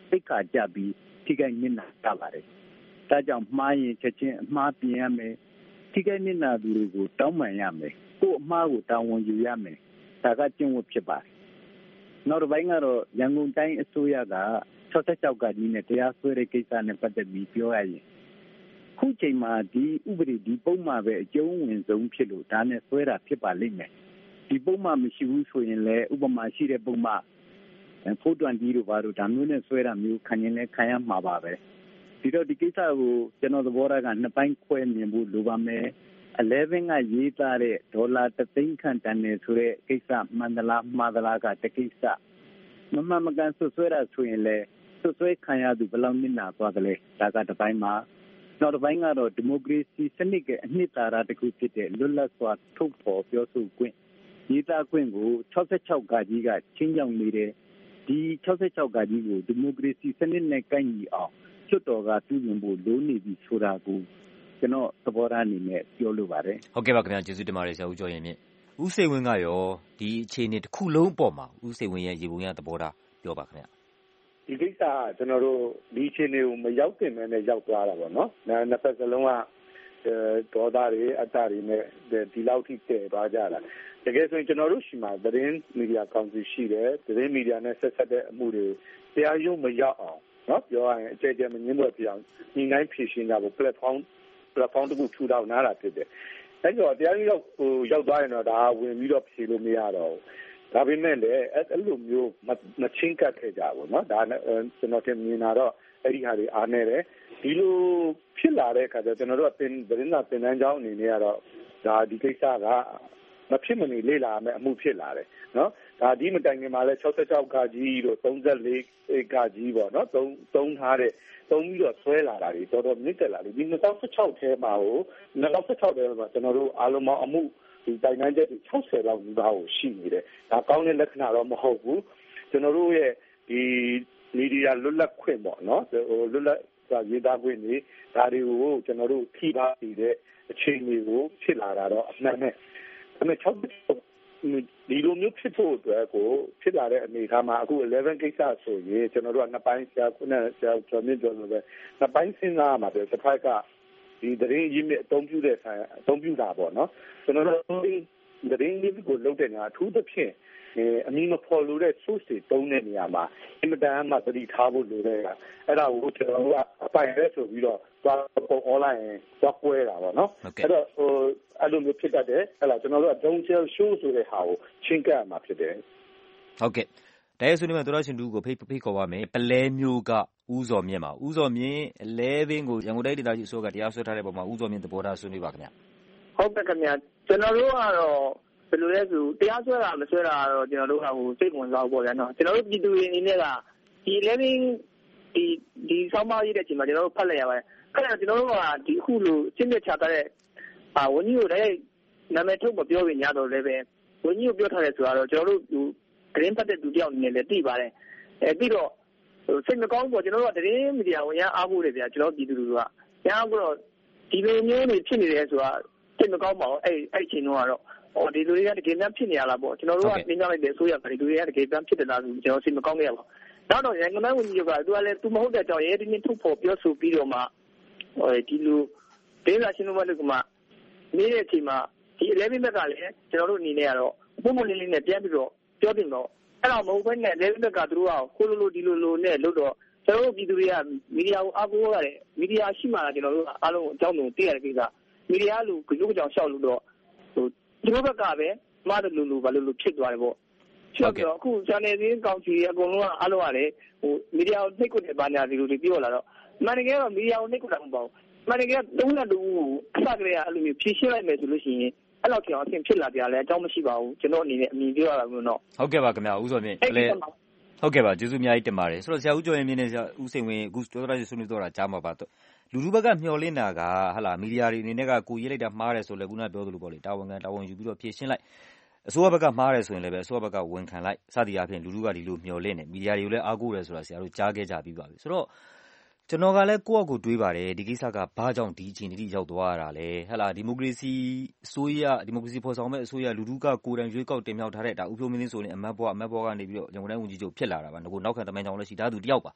သိက္ခာကျပြီးထိခိုက်နစ်နာကြပါတယ်။ဒါကြောင့်မှားရင်ချက်ချင်းအမှားပြင်ရမယ်။ထိခိုက်နစ်နာသူတွေကိုတောင်းပန်ရမယ်။ကိုယ့်အမှားကိုတာဝန်ယူရမယ်။ဒါကကျင့်ဝတ်ဖြစ်ပါတယ်။နောက်တစ်ပိုင်းကတော့ရန်ကုန်တိုင်းအစိုးရက၆၆ကကြီးနဲ့တရားစွဲတဲ့ကိစ္စနဲ့ပတ်သက်ပြီးပြောရရင်ခုချိန်မှာဒီဥပဒေဒီပုံမှန်ပဲအကျုံးဝင်ဆုံးဖြစ်လို့ဒါနဲ့ဆွဲတာဖြစ်ပါလိမ့်မယ်ဒီပုံမှန်မရှိဘူးဆိုရင်လည်းဥပမာရှိတဲ့ပုံမှန်ဖိုးတွန်ကြီးတို့ဘာလို့ဒါမျိုးနဲ့ဆွဲတာမျိုးခံရင်လည်းခံရမှာပါပဲဒီတော့ဒီကိစ္စကိုကျွန်တော်သဘောထားကနှစ်ပိုင်းခွဲမြင်ဖို့လိုပါမယ်elevenကရေးသားတဲ့ဒေါ်လာတစ်သိန်းခန့်တန်နေဆိုတဲ့ကိစ္စမန္တလာမှားသလားကတကိစ္စမမှန်မကန်ဆွဆွဲတာဆိုရင်လည်းဆွဆွဲခံရသူဘယ်လောက်နစ်နာသွားသလဲဒါကတစ်ပိုင်းမှာနောက်တစ်ပိုင်းကတော့ဒီမိုကရေစီစနစ်ရဲ့အနှစ်သာရတစ်ခုဖြစ်တဲ့လွတ်လပ်စွာထုတ်ဖော်ပြောဆိုခွင့်ရေးသားခွင့်ကို၆၆ကကြီးကချင်းကြောင်နေတယ်ဒီ၆၆ကကြီးကိုဒီမိုကရေစီစနစ်နဲ့ကိုက်ညီအောင်ချွတ်တော်ကပြုပြင်ဖို့လိုနေပြီဆိုတာကိုကျွန်တော်သဘောထားအနေနဲ့ပြောလိုပါတယ်ဟုတ်ကဲ့ပါခင်ဗျာကျေးဇူးတင်ပါတယ်ဆရာဦးကျော်ရင်မြင့်ဦးစိန်ဝင်းကရောဒီအခြေအနေတစ်ခုလုံးအပေါ်မှာဦးစိန်ဝင်းရဲ့ရေပုံရသဘောထားပြောပါခင်ဗျာဒီကိစ္စကကျွန်တော်တို့ဒီအခြေအနေကိုမရောက်တင်မဲ့နဲ့ရောက်သွားတာပေါ့နော်။နှစ်ဖက်စလုံးကဒေါသတွေအတ္တတွေနဲ့ဒီလောက်ထိတည်သွားကြတာ။တကယ်ဆိုရင်ကျွန်တော်တို့ရှိမှာသတင်းမီဒီယာကောင်စီရှိတယ်။သတင်းမီဒီယာနဲ့ဆက်ဆက်တဲ့အမှုတွေတရားရုံးမရောက်အောင်နော်ပြောရရင်အကျယ်ကျယ်မငင်းပွဲပြအောင်ညီနိုင်ဖြည့်ရှင်းကြဖို့ platform platform တခုထူထောင်လာတာဖြစ်တယ်။အဲကြောင့်တရားရုံးရောက်ဟိုရောက်သွားရင်တော့ဒါဝင်ပြီးတော့ဖြေလို့မရတော့ဘူး။ဒါပေမဲ့လည်းအဲ့လိုမျိုးမချင်းကပ်ခဲ့ကြဘူးเนาะဒါကျွန်တော်တင်မြင်တာတော့အဲ့ဒီဟာတွေအားနေတယ်ဒီလိုဖြစ်လာတဲ့အခါကျကျွန်တော်တို့အပင်သတင်းစာတင်တန်းကြောင်းအနေနဲ့ကတော့ဒါဒီကိစ္စကမဖြစ်မနေလေ့လာမယ်အမှုဖြစ်လာတယ်เนาะဒါဒီမတိုင်ခင်မှာလဲ၆၆ကကြီးတို့၃၄ကကြီးပေါ့เนาะသုံးသုံးထားတဲ့သုံးပြီးတော့ဆွဲလာတာတွေတော်တော်မြင့်တက်လာတယ်ဒီ၂၀၁၆ထဲမှာဟို၂၀၁၆ထဲမှာကျွန်တော်တို့အားလုံးအမှုဒီတိုင်တန်းချက်တွေ၆၀လောက်နီးပါးကိုရှိနေတယ်ဒါကောင်းတဲ့လက္ခဏာတော့မဟုတ်ဘူးကျွန်တော်တို့ရဲ့ဒီမီဒီယာလွတ်လပ်ခွင့်ပေါ့နော်ဟိုလွတ်လပ်စွာရေးသားခွင့်တွေဒါတွေကိုကျွန်တော်တို့ထိပါနေတဲ့အခြေအနေကိုဖြစ်လာတာတော့အမှန်နဲ့ဒါပေမဲ့၆ဒီလိုမျိုးဖြစ်ဖို့အတွက်ကိုဖြစ်လာတဲ့အနေအထားမှာအခုelevenကိစ္စဆိုရင်ကျွန်တော်တို့ကနှစ်ပိုင်းဆရာခုနကဆရာကျော်မြင့်ပြောလို့ပဲနှစ်ပိုင်းစဉ်းစားရမှာပဲတစ်ဖက်ကဒီသတင်းရင်းမြစ်အသုံးပြုတဲ့ဆိုင်အသုံးပြုတာပေါ့နော်ကျွန်တော်တို့သတင်းရင်းမြစ်ကိုလုပ်တဲ့နေရာအထူးသဖြင့်အမည်မဖော်လို့တဲ့ source တွေတုံးတဲ့နေရာမှာအင်မတန်မှသတိထားဖို့လိုတဲ့ကအဲ့ဒါကိုကျွန်တော်တို့ကအပိုင်ရဲဆိုပြီးတော့သွားပေါ် online သွားကွဲတာပေါ့နော်အဲ့တော့ဟိုအဲ့လိုမျိုးဖြစ်တတ်တယ်အဲ့ဒါကျွန်တော်တို့က don't tell show ဆိုတဲ့ဟာကိုချင်းကပ်မှာဖြစ်တယ်ဟုတ်ကဲ့တရားစွဲနေမှာတော်ရှင်တူကိုဖိတ်ဖိတ်ခေါ်ပါမယ်ပလဲမျိုးကဦးစော်မြင့်ပါဦးစော်မြင့်elevenကိုရန်ကုန်တိုင်းဒေသကြီးအစိုးရကတရားစွဲထားတဲ့ပုံမှာဦးစော်မြင့်သဘောထားဆွေးနွေးပါခင်ဗျဟုတ်ကဲ့ခင်ဗျကျွန်တော်တို့ကတော့ဘယ်လိုလဲဆိုတရားစွဲတာမစွဲတာတော့ကျွန်တော်တို့ကဟိုစိတ်ဝင်စားဖို့ပေါ့ဗျာနော်ကျွန်တော်တို့ပြည်သူတွေအနေနဲ့ကဒီelevenဒီဒီဆောင်းပါးရေးတဲ့အချိန်မှာကျွန်တော်တို့ဖတ်လိုက်ရပါတယ်အဲ့ဒါကျွန်တော်တို့ကဒီအခုလိုအချင်းမြတ်ချတာတဲ့အာဝန်ကြီးကိုလည်းနာမည်ထုတ်မပြောရင်ညတော့လည်းပဲဝန်ကြီးကိုပြောထားတယ်ဆိုတော့ကျွန်တော်တို့သတင်းပတ်တဲ့သူတယောက်အနေနဲ့လည်းသိပါတယ်အဲပြီးတော့စိတ်မကောင်းပေါ့ကျွန်တော်တို့ကသတင်းမီဒီယာဝန်ရအားကိုးတယ်ဗျာကျွန်တော်ပြည်သူတွေကရအားကိုးတော့ဒီလိုမျိုးတွေဖြစ်နေတယ်ဆိုတာစိတ်မကောင်းပါဘူးအဲ့အဲ့အချိန်တုန်းကတော့ဟောဒီလူတွေကတကယ်များဖြစ်နေရလားပေါ့ကျွန်တော်တို့ကနင်းကြလိုက်တဲ့အစိုးရကဒီလူတွေကတကယ်တမ်းဖြစ်တယ်လားဆိုကျွန်တော်စိတ်မကောင်းခဲ့ရပါနောက်တော့ရန်ကုန်တိုင်းဝန်ကြီးကသူကလည်းသူမဟုတ်တဲ့အကြောင်းရဲဒီနေ့ထုတ်ဖို့ပြောဆိုပြီးတော့မှဟိုဒီလူဒေသရှင်တို့ကလည်းကမှနေတဲ့အချိန်မှာဒီelevenဘက်ကလည်းကျွန်တော်တို့အနေနဲ့ကတော့ပုံမှန်လေးလေးနဲ့ပြန်ပြီးတော့ပြောတင်တော့အဲ့တော့မဟုတ်ဘဲနဲ့elevenဘက်ကသူတို့ကခိုးလို့လို့ဒီလိုလိုနဲ့လို့တော့ကျွန်တော်တို့ပြည်သူတွေကမီဒီယာကိုအားကိုးရတယ်မီဒီယာရှိမှကျွန်တော်တို့အားလုံးအကြောင်းကိုသိရတဲ့ကိစ္စမီဒီယာလူကြိုးကြောင်ရှောက်လို့တော့ဟိုဒီဘက်ကပဲမှားတယ်လို့လို့ဘာလို့လို့ဖြစ်သွားတယ်ပေါ့ဟုတ်ကဲ့အခု channel စင်းကောင်စီအကုန်လုံးကအားလုံးကလည်းဟိုမီဒီယာကိုနှိပ်ကွပ်တဲ့ဘာညာဒီလိုတွေပြောလာတော့မှန်တကယ်တော့မီဒီယာကိုနှိပ်ကွပ်တာမဟုတ်ပါဘူးမှန်တကယ်သုံးလက်တူအစကလေးကအဲ့လိုမျိုးဖြည့်ရှင်းလိုက်မယ်ဆိုလို့ရှိရင်အဲ့လောက်ကြောင်အဆင်ဖြစ်လာကြတယ်အကြောင်းမရှိပါဘူးကျွန်တော်အနေနဲ့အမြင်ပြောရတာမျိုးတော့ဟုတ်ကဲ့ပါခင်ဗျာဦးစောမြင့်လည်းဟုတ်ကဲ့ပါကျေးဇူးအများကြီးတင်ပါတယ်ဆိုတော့ဆရာဦးကျော်ရင်မြင့်နဲ့ဆရာဦးစိန်ဝင်းအခုပြောတာဆွေးနွေးတော့တာကြားမှာပါလူလူဘက်ကမျှော်လင့်တာကဟာလာမီဒီယာတွေအနေနဲ့ကကိုရေးလိုက်တာမှားတယ်ဆိုလည်းခုနပြောသလိုပေါ့လေတာဝန်ခံတာဝန်ယူပြီးတော့ဖြည့်ရှင်းလိုက်အစိုးရဘက်ကမှားတယ်ဆိုရင်လည်းပဲအစိုးရဘက်ကဝန်ခံလိုက်စသည်အားဖြင့်လူလူကဒီလိုမျှော်လင့်နေမီဒီယာတွေကိုလည်းအားကိုးတယ်ဆိုတာဆရာတို့ကြားခဲ့ကြပြီးပါပြီဆိုတော့ကျွန်တော်ကလည်းကိုယ့်အကူတွေးပါတယ်ဒီကိစ္စကဘာကြောင့်ဒီအချိန်တိရောက်သွားရတာလဲဟဲ့လားဒီမိုကရေစီအစိုးရဒီမိုကရေစီဖော်ဆောင်မဲ့အစိုးရလူလူကကိုယ်တိုင်ရွေးကောက်တင်မြှောက်ထားတဲ့ဒါဥပ္ပယမင်းသိန်းဆိုရင်အမတ်ဘွားအမတ်ဘွားကနေပြီးတော့ရန်ကုန်တိုင်းဝန်ကြီးချုပ်ဖြစ်လာတာပါငါကနောက်ခံတမန်ကြောင်လည်းရှိတာသူတယောက်ပါ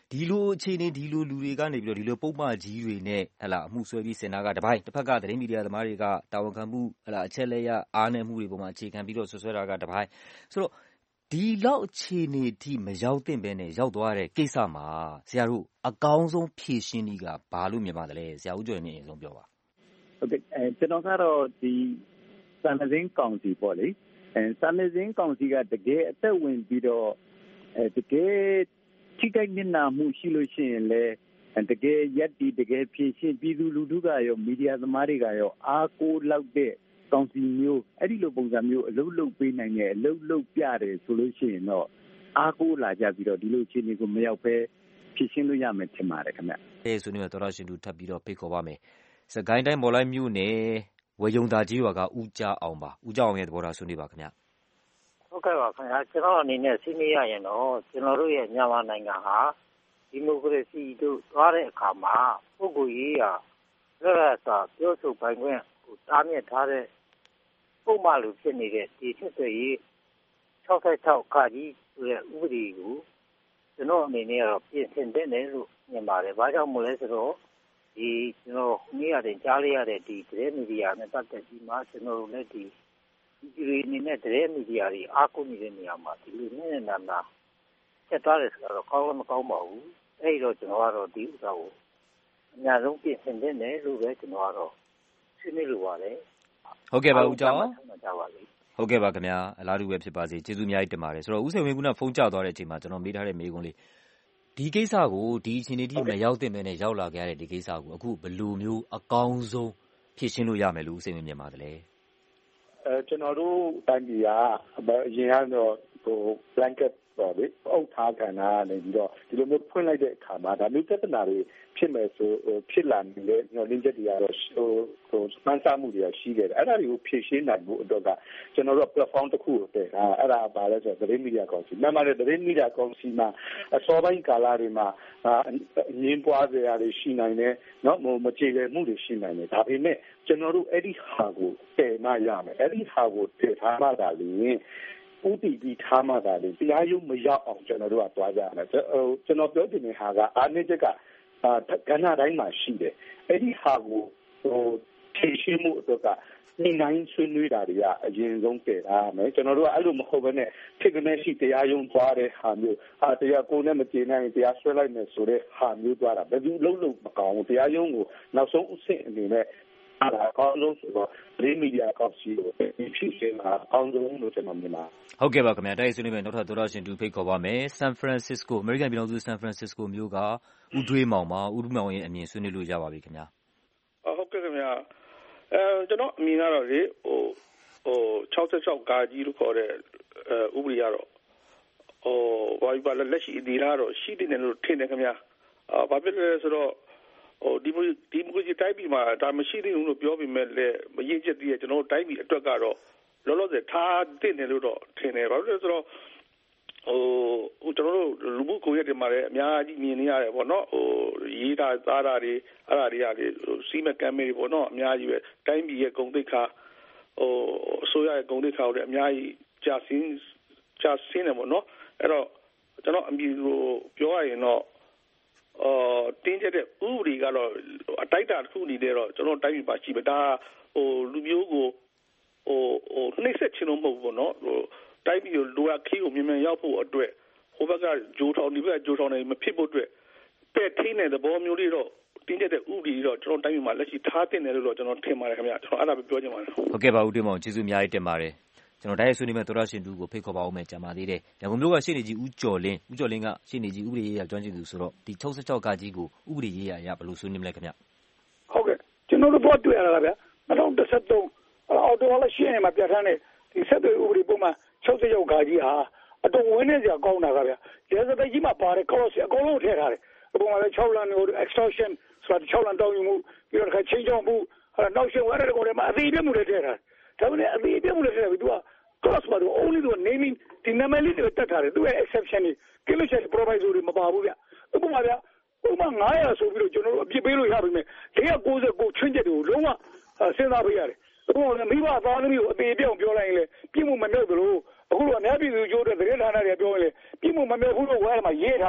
ဒီလိုအခြေအနေဒီလိုလူတွေကနေပြီးတော့ဒီလိုပုံမှန်ကြီးတွေနဲ့ဟလာအမှုဆွဲပြီးစင်တာကတပိုင်းတစ်ဖက်ကသတင်းမီဒီယာသမားတွေကတာဝန်ခံမှုဟလာအချက်လက်ရအားနည်းမှုတွေပုံမှန်အခြေခံပြီးတော့ဆွဆွဲတာကတပိုင်းဆိုတော့ဒီလောက်အခြေအနေထိမရောက်သင့်ပဲနဲ့ရောက်သွားတဲ့ကိစ္စမှာဆရာတို့အကောင်းဆုံးဖြေရှင်းနည်းကဘာလို့မြင်ပါသလဲဆရာဦးကျော်မြင့်အရင်ဆုံးပြောပါဟုတ်ကဲ့အဲကျွန်တော်ကတော့ဒီစံစင်းကောင်စီပေါ့လေအဲစံစင်းကောင်စီကတကယ်အသက်ဝင်ပြီးတော့အဲတကယ်ထိခိုက်နစ်နာမှုရှိလို့ရှိရင်လည်းတကယ်ရက်တီတကယ်ဖြည့်ရှင်းပြည်သူလူထုကရောမီဒီယာသမားတွေကရောအားကိုးလောက်တဲ့ကောင်စီမျိုးအဲ့ဒီလိုပုံစံမျိုးအလုပ်လုပ်ပေးနိုင်တဲ့အလုပ်လုပ်ပြတယ်ဆိုလို့ရှိရင်တော့အားကိုးလာကြပြီးတော့ဒီလိုအခြေအနေကိုမရောက်ပဲဖြည့်ရှင်းလို့ရမယ်ထင်ပါတယ်ခင်ဗျ။အဲဆိုနေတော့တော်ရှင်သူထပ်ပြီးတော့ဖိတ်ခေါ်ပါမယ်။စကိုင်းတိုင်းမော်လိုက်မြို့နယ်ဝေယုံသာကြီးရွာကဦးကြအောင်ပါဦးကြအောင်ရဲ့သဘောထားဆွေးနွေးပါခင်ဗျ။ဟုတ်ကဲ့ပါခင်ဗျာကျွန်တော်အနေနဲ့ဆွေးနွေးရရင်တော့ကျွန်တော်တို့ရဲ့မြန်မာနိုင်ငံဟာဒီမိုကရေစီတို့သွားတဲ့အခါမှာပုဂ္ဂိုလ်ရေးရာလက်ရစာပြောဆိုပိုင်ခွင့်ကိုတားမြစ်ထားတဲ့ပုံမှန်လိုဖြစ်နေတဲ့ဒီဖြစ်တဲ့ရေး၆၆ခါကြီးဆိုတဲ့ဥပဒေကိုကျွန်တော်အနေနဲ့ကတော့ပြင်ဆင်တဲ့နယ်လို့မြင်ပါတယ်။ဘာကြောင့်မို့လဲဆိုတော့ဒီကျွန်တော်နေ့ရက်ကြားလိုက်ရတဲ့ဒီသတင်းမီဒီယာနဲ့ပတ်သက်ပြီးမှကျွန်တော်တို့လည်းဒီဒီလိုအနေနဲ့သတင်းမီဒီယာတွေအားကိုးနေတဲ့နေရာမှာဒီလိုနဲ့နာနာဆက်သွားတယ်ဆိုတော့ကောင်းလည်းမကောင်းပါဘူး။အဲဒီတော့ကျွန်တော်ကတော့ဒီဥစ္စာကိုအများဆုံးပြင်ဆင်တဲ့နယ်လို့ပဲကျွန်တော်ကတော့ဆွေးနွေးလိုပါတယ်။ဟုတ်ကဲ့ပါဦးကျောင်းဟုတ်ကဲ့ပါခင်ဗျာအလားတူပဲဖြစ်ပါစေကျေးဇူးအများကြီးတင်ပါတယ်ဆိုတော့ဦးစိန်ဝင်းကဖုန်းကျသွားတဲ့အချိန်မှာကျွန်တော်မေးထားတဲ့မေးခွန်းလေးဒီကိစ္စကိုဒီအချိန်ထိမရောက်တဲ့မဲနဲ့ရောက်လာခဲ့ရတဲ့ဒီကိစ္စကိုအခုဘယ်လိုမျိုးအကောင်းဆုံးဖြည့်ရှင်းလို့ရမယ်လို့ဦးစိန်ဝင်းမြင်ပါတယ်လေအဲကျွန်တော်တို့တိုင်းပြည်ကအရင်ကတော့ဟို blanket ပေါ့လေအုပ်ထားခံတာနေပြီးတော့ဒီလိုမျိုးဖွင့်လိုက်တဲ့အခါမှာဒါမျိုးပြဿနာတွေဖြစ်မယ်ဆိုဖြစ်လာနေတဲ့ညှော်လင်းချက်တွေကတော့ဟိုဟိုစမ်းစားမှုတွေရှိခဲ့တယ်အဲ့ဒါတွေကိုဖြည့်ရှင်းနိုင်ဖို့အတွက်ကကျွန်တော်တို့ platform တစ်ခုကိုတည်တာအဲ့ဒါပါလဲဆိုတော့သတင်းမီဒီယာကောင်စီမှန်ပါတယ်သတင်းမီဒီယာကောင်စီမှာအစောပိုင်းကာလတွေမှာအငင်းပွားစရာတွေရှိနိုင်တယ်နော်မကြေလည်မှုတွေရှိနိုင်တယ်ဒါပေမဲ့ကျွန်တော်တို့အဲ့ဒီဟာကိုတည်မှရမယ်အဲ့ဒီဟာကိုတည်ထားမှသာလေဦးတည်ပြီးထားမှသာလေတရားရုံးမရောက်အောင်ကျွန်တော်တို့ကတွားကြရမယ်ဟိုကျွန်တော်ပြောချင်တဲ့ဟာကအားနည်းချက်ကအာကဏ္ဍတိုင်းမှာရှိတယ်အဲ့ဒီဟာကိုဟိုဖြည့်ရှင်းမှုအတွက်ကဒီနိုင်ဆွေးနွေးတာတွေကအရင်ဆုံးတည်ထားမယ်ကျွန်တော်တို့ကအဲ့လိုမဟုတ်ဘဲနဲ့ဖြစ်ကနေရှိတရားရုံးသွားတဲ့ဟာမျိုးဟာတရားကိုယ်နဲ့မကျေနပ်ရင်တရားဆွဲလိုက်မယ်ဆိုတဲ့ဟာမျိုးသွားတာဘယ်သူလုံးလုံးမကောင်းဘူးတရားရုံးကိုနောက်ဆုံးအဆင့်အနေနဲ့အဲ့ဒါအကောင်းဆုံးဆိုတော့ဒီမီဒီယာကောင်စီကိုဒီဖြစ်နေတာအကောင်းဆုံးလို့ကျွန်တော်မြင်ပါတယ်ဟုတ်ကဲ့ပါခင်ဗျာတိုက်ဆွေးနွေးမယ်နောက်ထပ်သောတာရှင်တူဖိတ်ခေါ်ပါမယ်ဆန်ဖရန်စစ္စကိုအမေရိကန်ပြည်ထောင်စုဆန်ဖရန်စစ္စကိုမြို့ကဦးတွေးမောင်ပါဦးတွေးမောင်ရဲ့အမြင်ဆွေးနွေးလို့ရပါပြီခင်ဗျာဟုတ်ကဲ့ခင်ဗျာအဲကျွန်တော်အမြင်ကတော့လေဟိုဟို၆၆ကာကြီးလို့ခေါ်တဲ့ဥပဒေကတော့ဟိုဘာလို့ပါလဲလက်ရှိဒီလားတော့ရှိတယ်လို့ထင်တယ်ခင်ဗျာအာဘာဖြစ်လဲဆိုတော့ဟိုဒီဒီမိုကရေစီတိုင်းပြည်မှာဒါမရှိသေးဘူးလို့ပြောပြီးမဲ့လည်းမရင့်ကျက်သေးတဲ့ကျွန်တော်တို့တိုင်းပြည်အတွက်ကတော့လောလောဆယ်ထားတင်တယ်လို့တော့ထင်တယ်ဘာလို့လဲဆိုတော့ဟိုကျွန်တော်တို့လူမှုကွန်ရက်တွေမှာလည်းအများကြီးမြင်နေရတယ်ပေါ့နော်ဟိုရေးတာသားတာတွေအဲ့ဒါတွေကလေစီးမကမ်းမေးတွေပေါ့နော်အများကြီးပဲတိုင်းပြည်ရဲ့ဂုဏ်သိက္ခာဟိုအစိုးရရဲ့ဂုဏ်သိက္ခာတွေအများကြီးကြာစင်းကြာစင်းနေပေါ့နော်အဲ့တော့ကျွန်တော်အမြင်ကိုပြောရရင်တော့အော်တင်းကျပ်တဲ့ဥပဒေကတော့အတိုက်အတာတစ်ခုအနေနဲ့တော့ကျွန်တော်တိုင်းပြည်ပါရှိပဲဒါဟိုလူမျိုးကိုဟိုဟိုနှိမ့်ဆက်ချင်လို့မဟုတ်ဘူးပေါ့နော်ဟိုတိုင်းပြည်ကိုလိုအပ်ခီးကိုမြင်မြန်ရောက်ဖို့အတွက်ဟိုဘက်ကဂျိုးထောင်ဒီဘက်ကဂျိုးထောင်နေမဖြစ်ဖို့အတွက်ပဲ့ထိနေတဲ့သဘောမျိုးလေးတော့တင်းကျပ်တဲ့ဥပဒေတော့ကျွန်တော်တိုင်းပြည်မှာလက်ရှိထားတင်တယ်လို့တော့ကျွန်တော်ထင်ပါတယ်ခင်ဗျာကျွန်တော်အဲ့ဒါပဲပြောချင်ပါတယ်ဟုတ်ကဲ့ပါဦးတင်မောင်ကျေးဇူးအများကြီးတင်ပါတယ်ကျွန်တော်တိုင်းဆွေးနွေးမဲ့သောရရှင်တူကိုဖိတ်ခေါ်ပါဦးမယ်ကြာပါသေးတယ်ရန်ကုန်မြို့ကရှေ့နေကြီးဦးကျော်လင်းဦးကျော်လင်းကရှေ့နေကြီးဥပဒေရေးရာကျွမ်းကျင်သူဆိုတော့ဒီ၆၆ကကြီးကိုဥပဒေရေးရာရဘယ်လိုဆွေးနွေးမလဲခင်ဗျဟုတ်ကဲ့ကျွန်တော်တို့ဘောတွေ့ရတာဗျာ၂၀၁၃အော်တိုလာရှင်းနေမှာပြဋ္ဌာန်းတဲ့ဒီဆက်သွယ်ဥပဒေပုံမှန်၆၆ကကြီးဟာအတော်ဝင်းနေစရာကောင်းတာကဗျာရဲစတဲ့ကြီးမှာပါတဲ့ clause အကုန်လုံးထည့်ထားတယ်အပေါ်မှာလည်း၆လမျိုး extortion ဆိုတာ၆လတောင်းယူမှုပြီးတော့တစ်ခါချင်းချောင်းမှုအဲ့တော့နောက်ရှင်ဝရတဲ့ကောင်တွေမှာအသေးပြမှုတွေထည့်ထားတယ်ဒါပေမဲ့အသေးပြမှုတွေထည့်တယ်ပြီးသူကclause မှာတော့ only the naming ဒီနာမည်လေးတွေတက်ထားတယ်သူရဲ့ exception တွေကိလို့ချက် proviso တွေမပါဘူးဗျဥပမာဗျဥပမာနင်းဟhundredဆိုပြီးတော့ကျွန်တော်တို့အပြစ်ပေးလို့ရပြီမဲ့၄၉၉ချွင်းချက်တွေကိုလုံးဝစဉ်းစားပေးရတယ်အခုကမိဘသားသမီးကိုအသေးပြောင်းပြောလိုက်ရင်လေပြစ်မှုမမြောက်သလိုအခုကအများပြည်သူကျိုးတဲ့သတင်းဌာနတွေပြောရင်လေပြစ်မှုမမြောက်ဘူးလို့ဝါရမှာရေးထားတယ်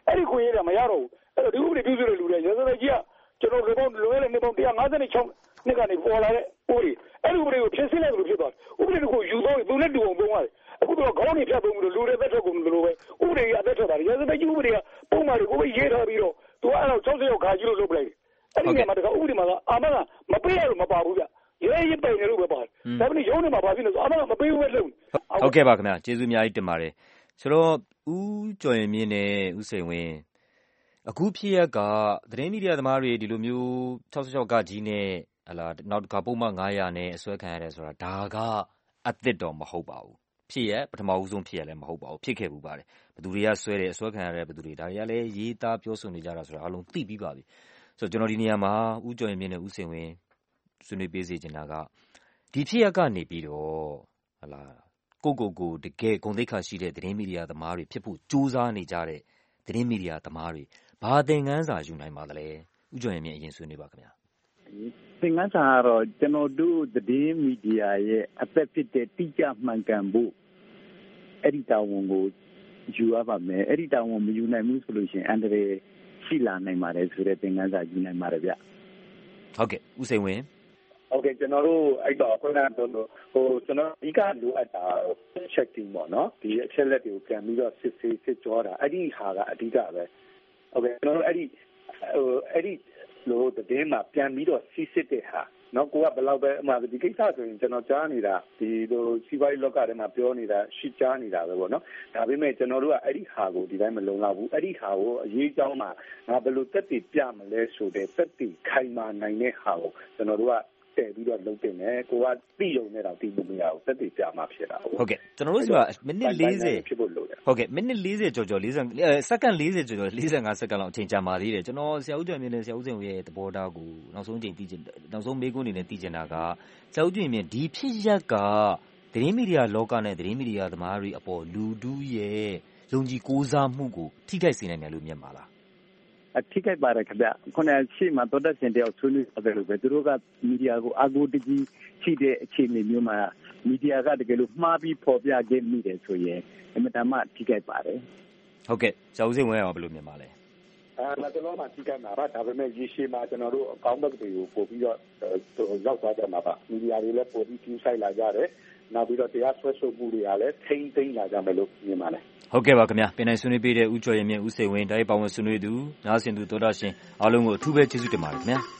အဲ့ဒီခွင့်ရတာမရတော့ဘူးအဲ့တော့ဒီဥပဒေပြုစုတဲ့လူတွေရာဇသက်ကြီးကကျွန်တော်တို့လုံရတဲ့နေပေါင်းone fifty-sixနှစ်ကနေပေါ်လာတဲ့ဥပဒေအဲ့ဒီဥပဒေကိုဖြည့်ဆည်းလိုက်လို့ဖြစ်သွားတယ်ဥပဒေကိုယူသွားသူနဲ့တူအောင်ပုံရတယ်အခုတော့ခေါင်းနေဖြတ်ပုံလို့လူတွေသက်ထွက်ကုန်လို့ပဲဥပဒေကအသက်ထွက်တာရာဇသက်ကြီးဥပဒေကပုံမှန်ကိုပဲရေးထားပြီးတော့သူအဲ့တော့sixtyရောက်ခါကြီးလို့လုပ်ပလိုက်အဲ့ဒီနေရာမှာတခါဥပဒေမှာကအာမကမပေးရလို့မပါဘူးဗျရဲရဲပိုင်နေလို့ပဲပါတယ်ဒါပေမဲ့ရုံးနေမှာပါပြီလို့ဆိုအာမကမပေးဘူးပဲလုပ်ဟုတ်ကဲ့ပါခင်ဗျာကျေးဇူးအများကြီးတင်ပါတယ်ဆိုတော့ဦးကျော်ရင်မြင့်နဲ့ဦးစိန်ဝင်းအခုဖြစ်ရကသတင်းမီဒီယာသမားတွေဒီလိုမျိုးsixty-sixကကြီးနဲ့ဟလာနောက်တစ်ခါပုံမှန်nine hundredနဲ့အစွဲခံရတယ်ဆိုတာဒါကအသစ်တော့မဟုတ်ပါဘူးဖြစ်ရပထမဦးဆုံးဖြစ်ရလည်းမဟုတ်ပါဘူးဖြစ်ခဲ့ဘူးပါတယ်ဘယ်သူတွေကဆွဲတယ်အစွဲခံရတယ်ဘယ်သူတွေဒါတွေကလည်းရေးသားပြောဆိုနေကြတာဆိုတာအလုံးသိပြီးပါပြီဆိုတော့ကျွန်တော်ဒီနေရာမှာဦးကျော်ရင်မြင့်နဲ့ဦးစိန်ဝင်းဆွေးနွေးပေးစေချင်တာကဒီဖြစ်ရကနေပြီးတော့ဟလာကိုကိုကိုတကယ်ဂုဏ်သိက္ခာရှိတဲ့သတင်းမီဒီယာသမားတွေဖြစ်ဖို့ကြိုးစားနေကြတဲ့သတင်းမီဒီယာသမားတွေဘာသင်ခန်းစာယူနိုင်ပါသလဲဦးကျော်ရင်မြင့်အရင်ဆွေးနွေးပါခင်ဗျာသင်ခန်းစာကတော့ကျွန်တော်တို့သတင်းမီဒီယာရဲ့အသက်ဖြစ်တဲ့တိကျမှန်ကန်ဖို့အဲ့ဒီတာဝန်ကိုယူရပါမယ်အဲ့ဒီတာဝန်မယူနိုင်ဘူးဆိုလို့ရှိရင်အန္တရာယ်ရှိလာနိုင်ပါတယ်ဆိုတဲ့သင်ခန်းစာယူနိုင်ပါတယ်ဗျဟုတ်ကဲ့ဦးစိန်ဝင်းဟုတ်ကဲ့ကျွန်တော်တို့အဲ့တော့ခုနကတော့ဟိုကျွန်တော်ဒီကလိုအပ်တာ checking ပေါ့နော်ဒီအချက်လက်တွေကိုပြန်ပြီးတော့စစ်ဆေးစစ်ကြောတာအဲ့ဒီဟာကအဓိကပဲဟုတ်ကဲ့ကျွန်တော်တို့အဲ့ဒီဟိုအဲ့ဒီလိုတဲ့မှာပြန်ပြီးတော့စစ်စစ်တဲ့ဟာနော်ကိုကဘယ်လောက်ပဲအမှဒီကိစ္စဆိုရင်ကျွန်တော်ကြားနေတာဒီလိုစီးပွားရေးလောကထဲမှာပြောနေတာရှိကြားနေတာပဲပေါ့နော်ဒါပေမဲ့ကျွန်တော်တို့ကအဲ့ဒီဟာကိုဒီတိုင်းမလုံလောက်ဘူးအဲ့ဒီဟာကိုအရေးအကြောင်းမှာငါဘယ်လိုတက်တည်ပြမလဲဆိုတဲ့တက်တည်ခိုင်မာနိုင်တဲ့ဟာကိုကျွန်တော်တို့ကတည်ပြီးတော့လုပ်တင်တယ်ကိုကသိရုံနဲ့တော့သိလို့မရဘူးတက်တည်ပြမှာဖြစ်တာဟုတ်ကဲ့ကျွန်တော်တို့စီကမိနစ်forty ဖြစ်ဖို့လိုတယ်ဟုတ်ကဲ့မိနစ်fortyကျော်ကျော်fortyစက္ကန့်fortyကျော်ကျော်forty-fiveစက္ကန့်လောက်အချိန်ကြာပါသေးတယ်ကျွန်တော်ဆရာဦးကျော်မြင့်နဲ့ဆရာဦးစိန်ဦးရဲ့သဘောထားကိုနောက်ဆုံးအချိန်သိချင်နောက်ဆုံးမေးခွန်းအနေနဲ့သိချင်တာကဆရာဦးကျော်မြင့်ဒီဖြစ်ရက်ကသတင်းမီဒီယာလောကနဲ့သတင်းမီဒီယာသမားတွေအပေါ်လူတူးရဲ့ယုံကြည်ကိုးစားမှုကိုထိခိုက်စေနိုင်တယ်လို့မြင်ပါလားအထိခိုက်ပါတယ်ခင်ဗျခုနကရှေ့မှာတော်တက်စင်တယောက်ဆွေးနွေးတယ်လို့ပဲသူတို့ကမီဒီယာကိုအာကိုတကြီးရှိတဲ့အခြေအနေမျိုးမှာမီဒီယာကတကယ်လို့မှားပြီးဖော်ပြခဲ့မိတယ်ဆိုရင်အမှန်တမ်းထိခိုက်ပါတယ်ဟုတ်ကဲ့ဆရာဦးစိန်ဝင်းရောဘယ်လိုမြင်ပါလဲအဲမတော်မှထိခိုက်မှာပါဒါပေမဲ့ရေရှည်မှာကျွန်တော်တို့အကောင့်ဘက်တွေကိုပို့ပြီးတော့ရောက်သွားကြမှာပါမီဒီယာတွေလည်းပို့ပြီးကျူးဆိုင်လာကြတယ်နောက်ပြီးတော့တရားစွဲဆိုမှုတွေကလည်းထိမ့်သိမ်းလာကြမယ်လို့မြင်ပါတယ်ဟုတ်ကဲ့ပါခင်ဗျာပြန်နိုင်ဆွေးနွေးပေးတဲ့ဦးကျော်ရင်မြင့်ဦးစိန်ဝင်းတိုင်းပါဝင်ဆွေးနွေးသူနားဆင်သူသောတာရှင်အားလုံးကိုအထူးပဲကျေးဇူးတင်ပါတယ်ခင်ဗျာ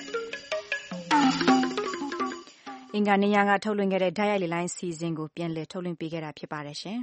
အင်္ဂါနေ့ကထုတ်လွှင့်ခဲ့တဲ့ဓာတ်ရိုက်လေလိုင်းစီစဉ်ကိုပြန်လည်ထုတ်လွှင့်ပေးခဲ့တာဖြစ်ပါတယ်ရှင်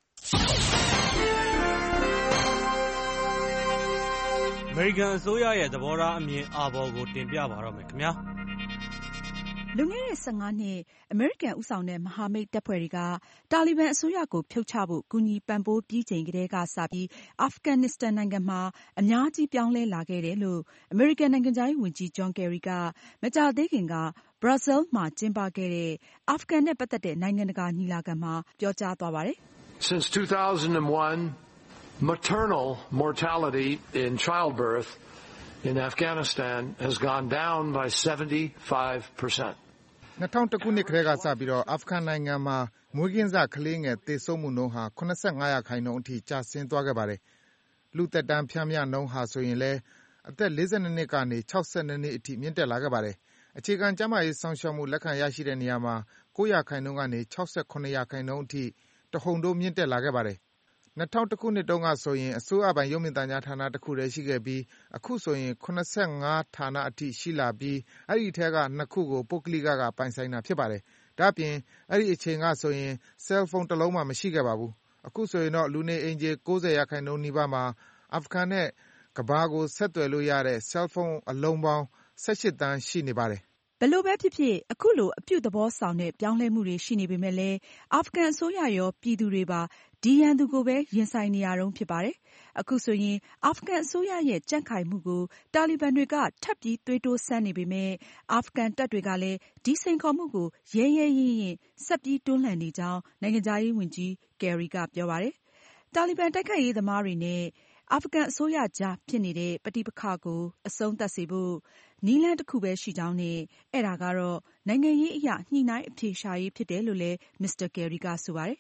အမေရိကန်အစိုးရရဲ့သဘောထားအမြင်အာဘော်ကိုတင်ပြပါတော့မယ်ခင်ဗျာလွန်ခဲ့တဲ့ဆယ့်ငါးနှစ်အမေရိကန်ဦးဆောင်တဲ့မဟာမိတ်တပ်ဖွဲ့တွေကတာလီဘန်အစိုးရကိုဖြုတ်ချဖို့ကူညီပံ့ပိုးပြီးချိန်ကတည်းကစပြီးအာဖဂန်နစ္စတန်နိုင်ငံမှာအများကြီးပြောင်းလဲလာခဲ့တယ်လို့အမေရိကန်နိုင်ငံခြားရေးဝန်ကြီးဂျွန်ကယ်ရီကမကြာသေးခင်ကဘရာဇီးမှာကျင်းပခဲ့တဲ့အာဖဂန်နဲ့ပတ်သက်တဲ့နိုင်ငံတကာညီလာခံမှာပြောကြားသွားပါတယ်။ Since two thousand one, maternal mortality in childbirth in Afghanistan has gone down by seventy-five percent. ၂၀၀၁ခုနှစ်ကတည်းကစပြီးတော့အာဖဂန်နိုင်ငံမှာမွေးကင်းစကလေးငယ်သေဆုံးမှုနှုန်းဟာ၇၅ရာခိုင်နှုန်းအထိကျဆင်းသွားခဲ့ပါတယ်။လူသက်တမ်းဖြန်းမြနှုန်းဟာဆိုရင်လည်းအသက်၄၂နှစ်ကနေ၆၂နှစ်အထိမြင့်တက်လာခဲ့ပါတယ်။အခြေခံကျန်းမာရေးစောင့်ရှောက်မှုလက်ခံရရှိတဲ့နေရာမှာ၉ရာခိုင်နှုန်းကနေ၆၇ရာခိုင်နှုန်းအထိတဟုန်ထိုးမြင့်တက်လာခဲ့ပါတယ်။၂၀၀၁ခုနှစ်တုန်းကဆိုရင်အစိုးရပိုင်ရုပ်မြင်သံကြားဌာနတခုတည်းရှိခဲ့ပြီးအခုဆိုရင်၇၅ဌာနအထိရှိလာပြီးအဲဒီအထဲက၂ခုကိုပုဂ္ဂလိကကပိုင်ဆိုင်တာဖြစ်ပါတယ်။ဒါ့အပြင်အဲဒီအချိန်ကဆိုရင်ဆဲလ်ဖုန်းတစ်လုံးမှမရှိခဲ့ပါဘူး။အခုဆိုရင်တော့လူနေအိမ်ခြေ၉၀ရာခိုင်နှုန်းနီးပါးမှာအာဖဂန်နဲ့ကမ္ဘာကိုဆက်သွယ်လို့ရတဲ့ဆဲလ်ဖုန်းအလုံးပေါင်း၁၈သန်းရှိနေပါတယ်ဘယ်လိုပဲဖြစ်ဖြစ်အခုလိုအပြုသဘောဆောင်တဲ့ပြောင်းလဲမှုတွေရှိနေပေမဲ့လည်းအာဖဂန်အစိုးရရောပြည်သူတွေပါဒီရန်သူကိုပဲရင်ဆိုင်နေရတုန်းဖြစ်ပါတယ်။အခုဆိုရင်အာဖဂန်အစိုးရရဲ့ကြံ့ခိုင်မှုကိုတာလီဘန်တွေကထပ်ပြီးသွေးတိုးဆန်းနေပေမဲ့အာဖဂန်တပ်တွေကလည်းဒီစိန်ခေါ်မှုကိုရဲရဲရင့်ရင့်ဆက်ပြီးတွန်းလှန်နေကြောင်းနိုင်ငံခြားရေးဝန်ကြီးကယ်ရီကပြောပါတယ်။တာလီဘန်တိုက်ခိုက်ရေးသမားတွေနဲ့အာဖဂန်အစိုးရကြားဖြစ်နေတဲ့ပဋိပက္ခကိုအဆုံးသတ်စေဖို့နည်းလမ်းတစ်ခုပဲရှိကြောင်းနဲ့အဲ့ဒါကတော့နိုင်ငံရေးအရညှိနှိုင်းအဖြေရှာရေးဖြစ်တယ်လို့လည်းမစ္စတာကယ်ရီကဆိုပါတယ်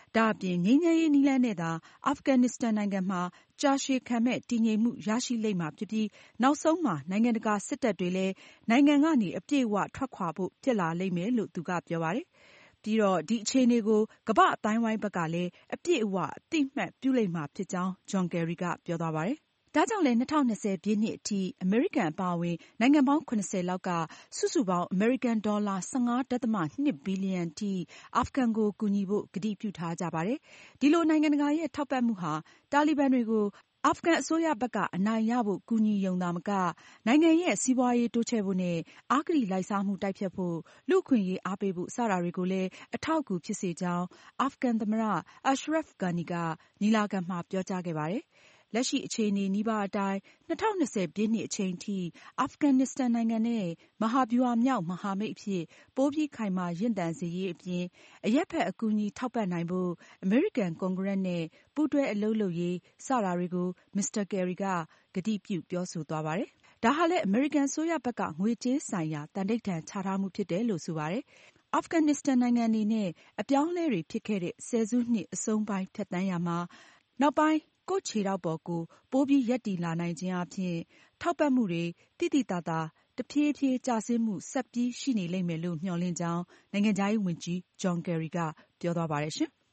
ဒါအပြင်ငြိမ်းချမ်းရေးနည်းလမ်းနဲ့သာအာဖဂန်နစ္စတန်နိုင်ငံမှာကြာရှည်ခံမဲ့တည်ငြိမ်မှုရရှိလိမ့်မှာဖြစ်ပြီးနောက်ဆုံးမှာနိုင်ငံတကာစစ်တပ်တွေလည်းနိုင်ငံကနေအပြည့်အဝထွက်ခွာဖို့ဖြစ်လာလိမ့်မယ်လို့သူကပြောပါတယ်။ပြီးတော့ဒီအခြေအနေကိုကမ္ဘာအတိုင်းဝိုင်းဘက်ကလည်းအပြည့်အဝအသိမှတ်ပြုလိမ့်မှာဖြစ်ကြောင်းဂျွန်ကယ်ရီကပြောသွားပါတယ်။ဒါကြောင့်လည်း၂၀၂၀ပြည့်နှစ်အထိအမေရိကန်အပါအဝင်နိုင်ငံပေါင်း၇၀လောက်ကစုစုပေါင်းအမေရိကန်ဒေါ်လာ၁၅ဒသမ၂ဘီလီယံထိအာဖဂန်ကိုကူညီဖို့ကတိပြုထားကြပါတယ်။ဒီလိုနိုင်ငံတကာရဲ့ထောက်ပံ့မှုဟာတာလီဘန်တွေကိုအာဖဂန်အစိုးရဘက်ကအနိုင်ရဖို့ကူညီရုံသာမကနိုင်ငံရဲ့စီးပွားရေးတိုးချဲ့ဖို့နဲ့အဂတိလိုက်စားမှုတိုက်ဖျက်ဖို့လူ့အခွင့်အရေးအားပေးဖို့စတာတွေကိုလည်းအထောက်အကူဖြစ်စေကြောင်းအာဖဂန်သမ္မတ Ashraf Ghani ကညီလာခံမှာပြောကြားခဲ့ပါတယ်။လက်ရှိအခြေအနေနီးပါးအတိုင်း၂၀၂၀ပြည့်နှစ်အချိန်ထိအာဖဂန်နစ္စတန်နိုင်ငံနဲ့မဟာဗျူဟာမြောက်မဟာမိတ်အဖြစ်ပိုပြီးခိုင်မာရင့်သန်စေရေးအပြင်အရပ်ဘက်အကူအညီထောက်ပံ့နိုင်ဖို့အမေရိကန်ကွန်ဂရက်နဲ့ပူးတွဲအလုပ်လုပ်ရေးစတာတွေကိုမစ္စတာကယ်ရီကကတိပြုပြောဆိုသွားပါတယ်။ဒါဟာလည်းအမေရိကန်အစိုးရဘက်ကငွေကြေးဆိုင်ရာတန်ဋိဌာန်ချထားမှုဖြစ်တယ်လို့ဆိုပါတယ်။အာဖဂန်နစ္စတန်နိုင်ငံအနေနဲ့အပြောင်းအလဲတွေဖြစ်ခဲ့တဲ့ဆယ်စုနှစ်အဆုံးပိုင်းဖြတ်သန်းရာမှာနောက်ပိုင်းကိုယ့်ခြေထောက်ပေါ်ကိုပိုပြီးရပ်တည်လာနိုင်ခြင်းအပြင်ထောက်ပံ့မှုတွေတိတိတသာတဖြည်းဖြည်းကျဆင်းမှုဆက်ပြီးရှိနေလိမ့်မယ်လို့မျှော်လင့်ကြောင်းနိုင်ငံခြားရေးဝန်ကြီးဂျွန်ကယ်ရီကပြောသွားပါတယ်ရှင်။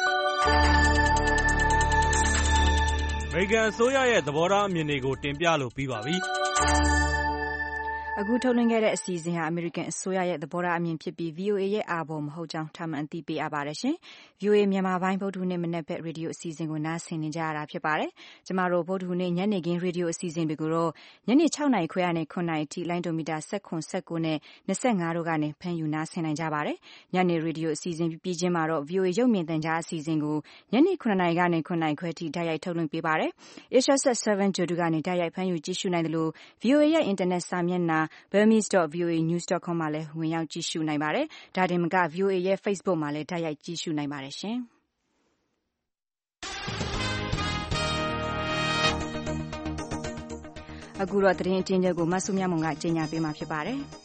အမေရိကန်အစိုးရရဲ့သဘောထားအမြင်တွေကိုတင်ပြလို့ပြီးပါပြီ။အခုထုတ်လွှင့်ခဲ့တဲ့အစီအစဉ်ဟာအမေရိကန်အစိုးရရဲ့သဘောထားအမြင်ဖြစ်ပြီး ဗီအိုအေ ရဲ့အာဘော်မဟုတ်ကြောင်းထပ်မံအသိပေးအပ်ပါတယ်ရှင်။ ဗီအိုအေမြန်မာပိုင်းဗုဒ္ဓဟူးနေ့မနက်ဘက်ရေဒီယိုအစီအစဉ်ကိုနားဆင်နေကြရတာဖြစ်ပါတယ်။ကျမတို့ဗုဒ္ဓဟူးနေ့ညနေခင်းရေဒီယိုအစီအစဉ်တွေကိုတော့ညနေ၆နာရီခွဲကနေ၇နာရီထိလိုင်းဒိုမီတာ၁၇ ၁၉နဲ့၂၅တို့ကနေဖမ်းယူနားဆင်နိုင်ကြပါတယ်။ညနေရေဒီယိုအစီအစဉ်ပြီးချင်းမှာတော့ ဗီအိုအေရုပ်မြင်သံကြားအစီအစဉ်ကိုညနေ၇နာရီကနေ၇နာရီခွဲထိတိုက်ရိုက်ထုတ်လွှင့်ပေးပါတယ်။ Asia Set 7 Jodu ကနေတိုက်ရိုက်ဖမ်းယူကြည့်ရှုနိုင်တယ်လို့ ဗီအိုအေရဲ့အင်တာနက်စာမျက်နှာ burmese dot v o a news dot com မှာလည်းဝင်ရောက်ကြည့်ရှုနိုင်ပါတယ်။ဒါတင်မက ဗီအိုအေရဲ့ Facebook မှာလည်းတိုက်ရိုက်ကြည့်ရှုနိုင်ပါတယ်ရှင်။အခုတော့သတင်းအကျဉ်းချုပ်ကိုမဆုမြတ်မွန်ကကြေညာပေးမှာဖြစ်ပါတယ်။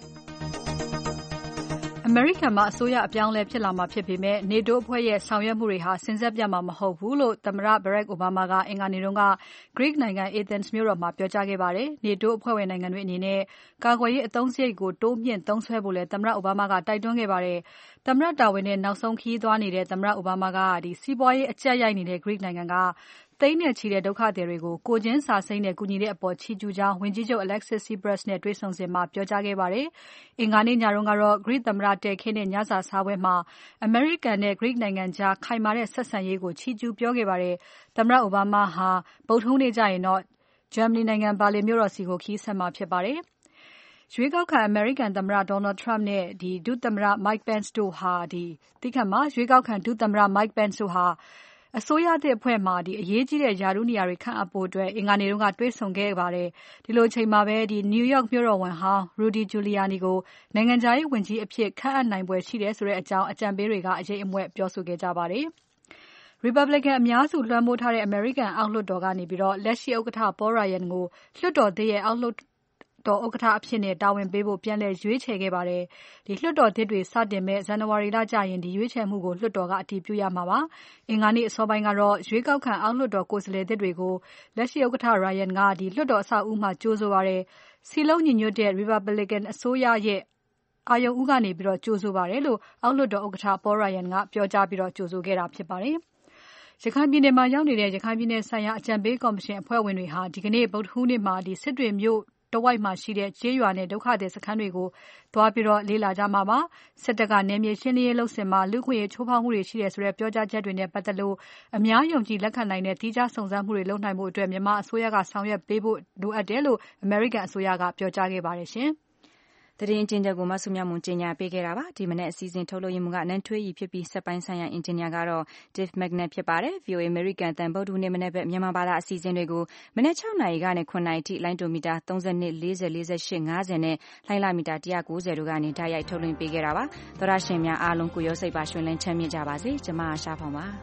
အမေရိကန်မှာအစိုးရအပြောင်းအလဲဖြစ်လာမှာဖြစ်ပေမဲ့ NATO အဖွဲ့ရဲ့ဆောင်ရွက်မှုတွေဟာစဉ်ဆက်ပြတ်မှာမဟုတ်ဘူးလို့သမ္မတ Barack Obama ကအင်္ဂါနေ့တုန်းက Greek နိုင်ငံ Athens မြို့တော်မှာပြောကြားခဲ့ပါတယ်။ NATO အဖွဲ့ဝင်နိုင်ငံတွေအနေနဲ့ကာကွယ်ရေးအသုံးစရိတ်ကိုတိုးမြှင့်သုံးစွဲဖို့လည်းသမ္မတ Obama ကတိုက်တွန်းခဲ့ပါတယ်။သမ္မတတာဝန်နဲ့နောက်ဆုံးခရီးသွားနေတဲ့သမ္မတ Obama ကဒီစီးပွားရေးအကျပ်ရိုက်နေတဲ့ Greek နိုင်ငံကသိန်းနဲ့ချီတဲ့ဒုက္ခသည်တွေကိုကိုချင်းစာစိမ့်နဲ့ကူညီတဲ့အပေါ်ချီးကျူးကြောင်းဝန်ကြီးချုပ် Alexis Tsipras နဲ့တွေ့ဆုံစဉ်မှာပြောကြားခဲ့ပါတယ်။အင်္ဂါနေ့ညတုန်းကတော့ Greek သမ္မတတည်ခင်းတဲ့ညစာစားပွဲမှာ American နဲ့ Greek နိုင်ငံကြားခိုင်မာတဲ့ဆက်ဆံရေးကိုချီးကျူးပြောခဲ့ပါတယ်။သမ္မတ Obama ဟာဗုဒ္ဓဟူးနေ့ကျရင်တော့ Germany နိုင်ငံဘာလင်မြို့တော်စီကိုခရီးဆက်မှာဖြစ်ပါတယ်။ရွေးကောက်ခံအမေရိကန်သမ္မတ Donald Trump နဲ့ဒီဒုသမ္မတ Mike Pence တို့ဟာဒီတိခတ်မှာရွေးကောက်ခံဒုသမ္မတ Mike Pence တို့ဟာအစိုးရသစ်အဖွဲ့မှာဒီအရေးကြီးတဲ့ယာရုနေရာတွေခန့်အပ်ဖို့အတွက်အင်္ဂါနေ့တုန်းကတွေ့ဆုံခဲ့ပါတယ်။ဒီလိုအချိန်မှာပဲဒီ New York မြို့တော်ဝန်ဟောင်း Rudy Giuliani ကိုနိုင်ငံခြားရေးဝန်ကြီးအဖြစ်ခန့်အပ်နိုင်ပွဲရှိတယ်ဆိုတဲ့အကြောင်းအကြံပေးတွေကအရေးအမွဲ့ပြောဆိုခဲ့ကြပါတယ်။ Republican အများစုလွှမ်းမိုးထားတဲ့ American အောက်လွှတ်တော်ကနေပြီးတော့လက်ရှိဥက္ကဋ္ဌ Paul Ryan ကိုလွှတ်တော်သစ်ရဲ့အောက်လွှတ်တော်ဥက္ကဋ္ဌအဖြစ်နဲ့တာဝန်ပေးဖို့ပြန်လည်ရွေးချယ်ခဲ့ပါတယ်။ဒီလွှတ်တော်သစ်တွေစတင်မဲ့ဇန်နဝါရီလကျရင်ဒီရွေးချယ်မှုကိုလွှတ်တော်ကအတည်ပြုရမှာပါ။အင်္ဂါနေ့အစောပိုင်းကတော့ရွေးကောက်ခံအောက်လွှတ်တော်ကိုယ်စားလှယ်သစ်တွေကိုလက်ရှိဥက္ကဋ္ဌ Ryan ကဒီလွှတ်တော်အဆောက်အဦးမှာကြိုးဆိုပါတယ်။စီလုံးညီညွတ်တဲ့ Republican အစိုးရရဲ့အာယုံဦးကနေပြီးတော့ကြိုးဆိုပါတယ်လို့အောက်လွှတ်တော်ဥက္ကဋ္ဌ Paul Ryan ကပြောကြားပြီးတော့ကြိုးဆိုခဲ့တာဖြစ်ပါတယ်။ရခိုင်ပြည်နယ်မှာရောက်နေတဲ့ရခိုင်ပြည်နယ်ဆိုင်ရာအကြံပေးကော်မရှင်အဖွဲ့ဝင်တွေဟာဒီကနေ့ဗုဒ္ဓဟူးနေ့မှာဒီစစ်တွေမြို့တဝိုက်မှာရှိတဲ့ကျေးရွာနဲ့ဒုက္ခသည်စခန်းတွေကိုသွားပြီးတော့လေ့လာကြမှာပါစစ်တပ်ကနယ်မြေရှင်းလင်းရေးလုပ်စဉ်မှာလူခွင့်ရေးချိုးဖောက်မှုတွေရှိတယ်ဆိုတဲ့ပြောကြားချက်တွေနဲ့ပတ်သက်လို့အများယုံကြည်လက်ခံနိုင်တဲ့တိကျစုံစမ်းမှုတွေလုပ်နိုင်မှုအတွက်မြန်မာအစိုးရကဆောင်ရွက်ပေးဖို့လိုအပ်တယ်လို့အမေရိကန်အစိုးရကပြောကြားခဲ့ပါတယ်ရှင်သတင်းအကျဉ်းချုပ်ကိုမဆုမြတ်မွန်ကြေညာပေးခဲ့တာပါဒီမနေ့အစီအစဉ်ထုတ်လို့ရမှုကနန်းထွေးရီဖြစ်ပြီးစက်ပိုင်းဆိုင်ရာအင်ဂျင်နီယာကတော့ Dave Magnett ဖြစ်ပါတယ် ဗီအိုအေ American တန်ဗုဒ္ဓဟူးနေ့မနေ့ပဲမြန်မာဘာသာအစီအစဉ်တွေကိုမနေ့၆နာရီကနေ၇နာရီထိလိုင်းဒိုမီတာ၃၂ ၄၀ ၄၈ ၅၀နဲ့လိုင်းလာမီတာ၁၉၀တို့ကနေဓာတ်ရိုက်ထုတ်လွှင့်ပေးခဲ့တာပါသောရရှင်များအားလုံးကိုရောစိတ်ပါရှင်လန်းချမ်းမြေ့ကြပါစေကျွန်မအားရှားဖောင်ပါ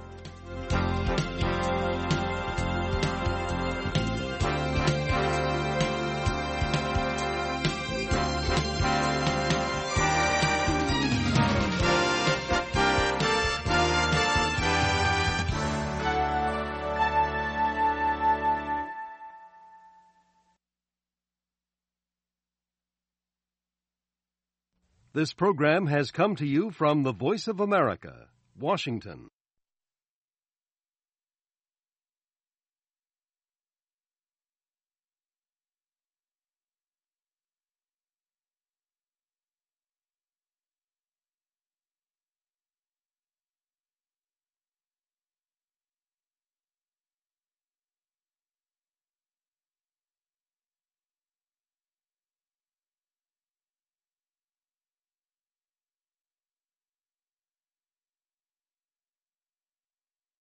This program has come to you from the Voice of America, Washington.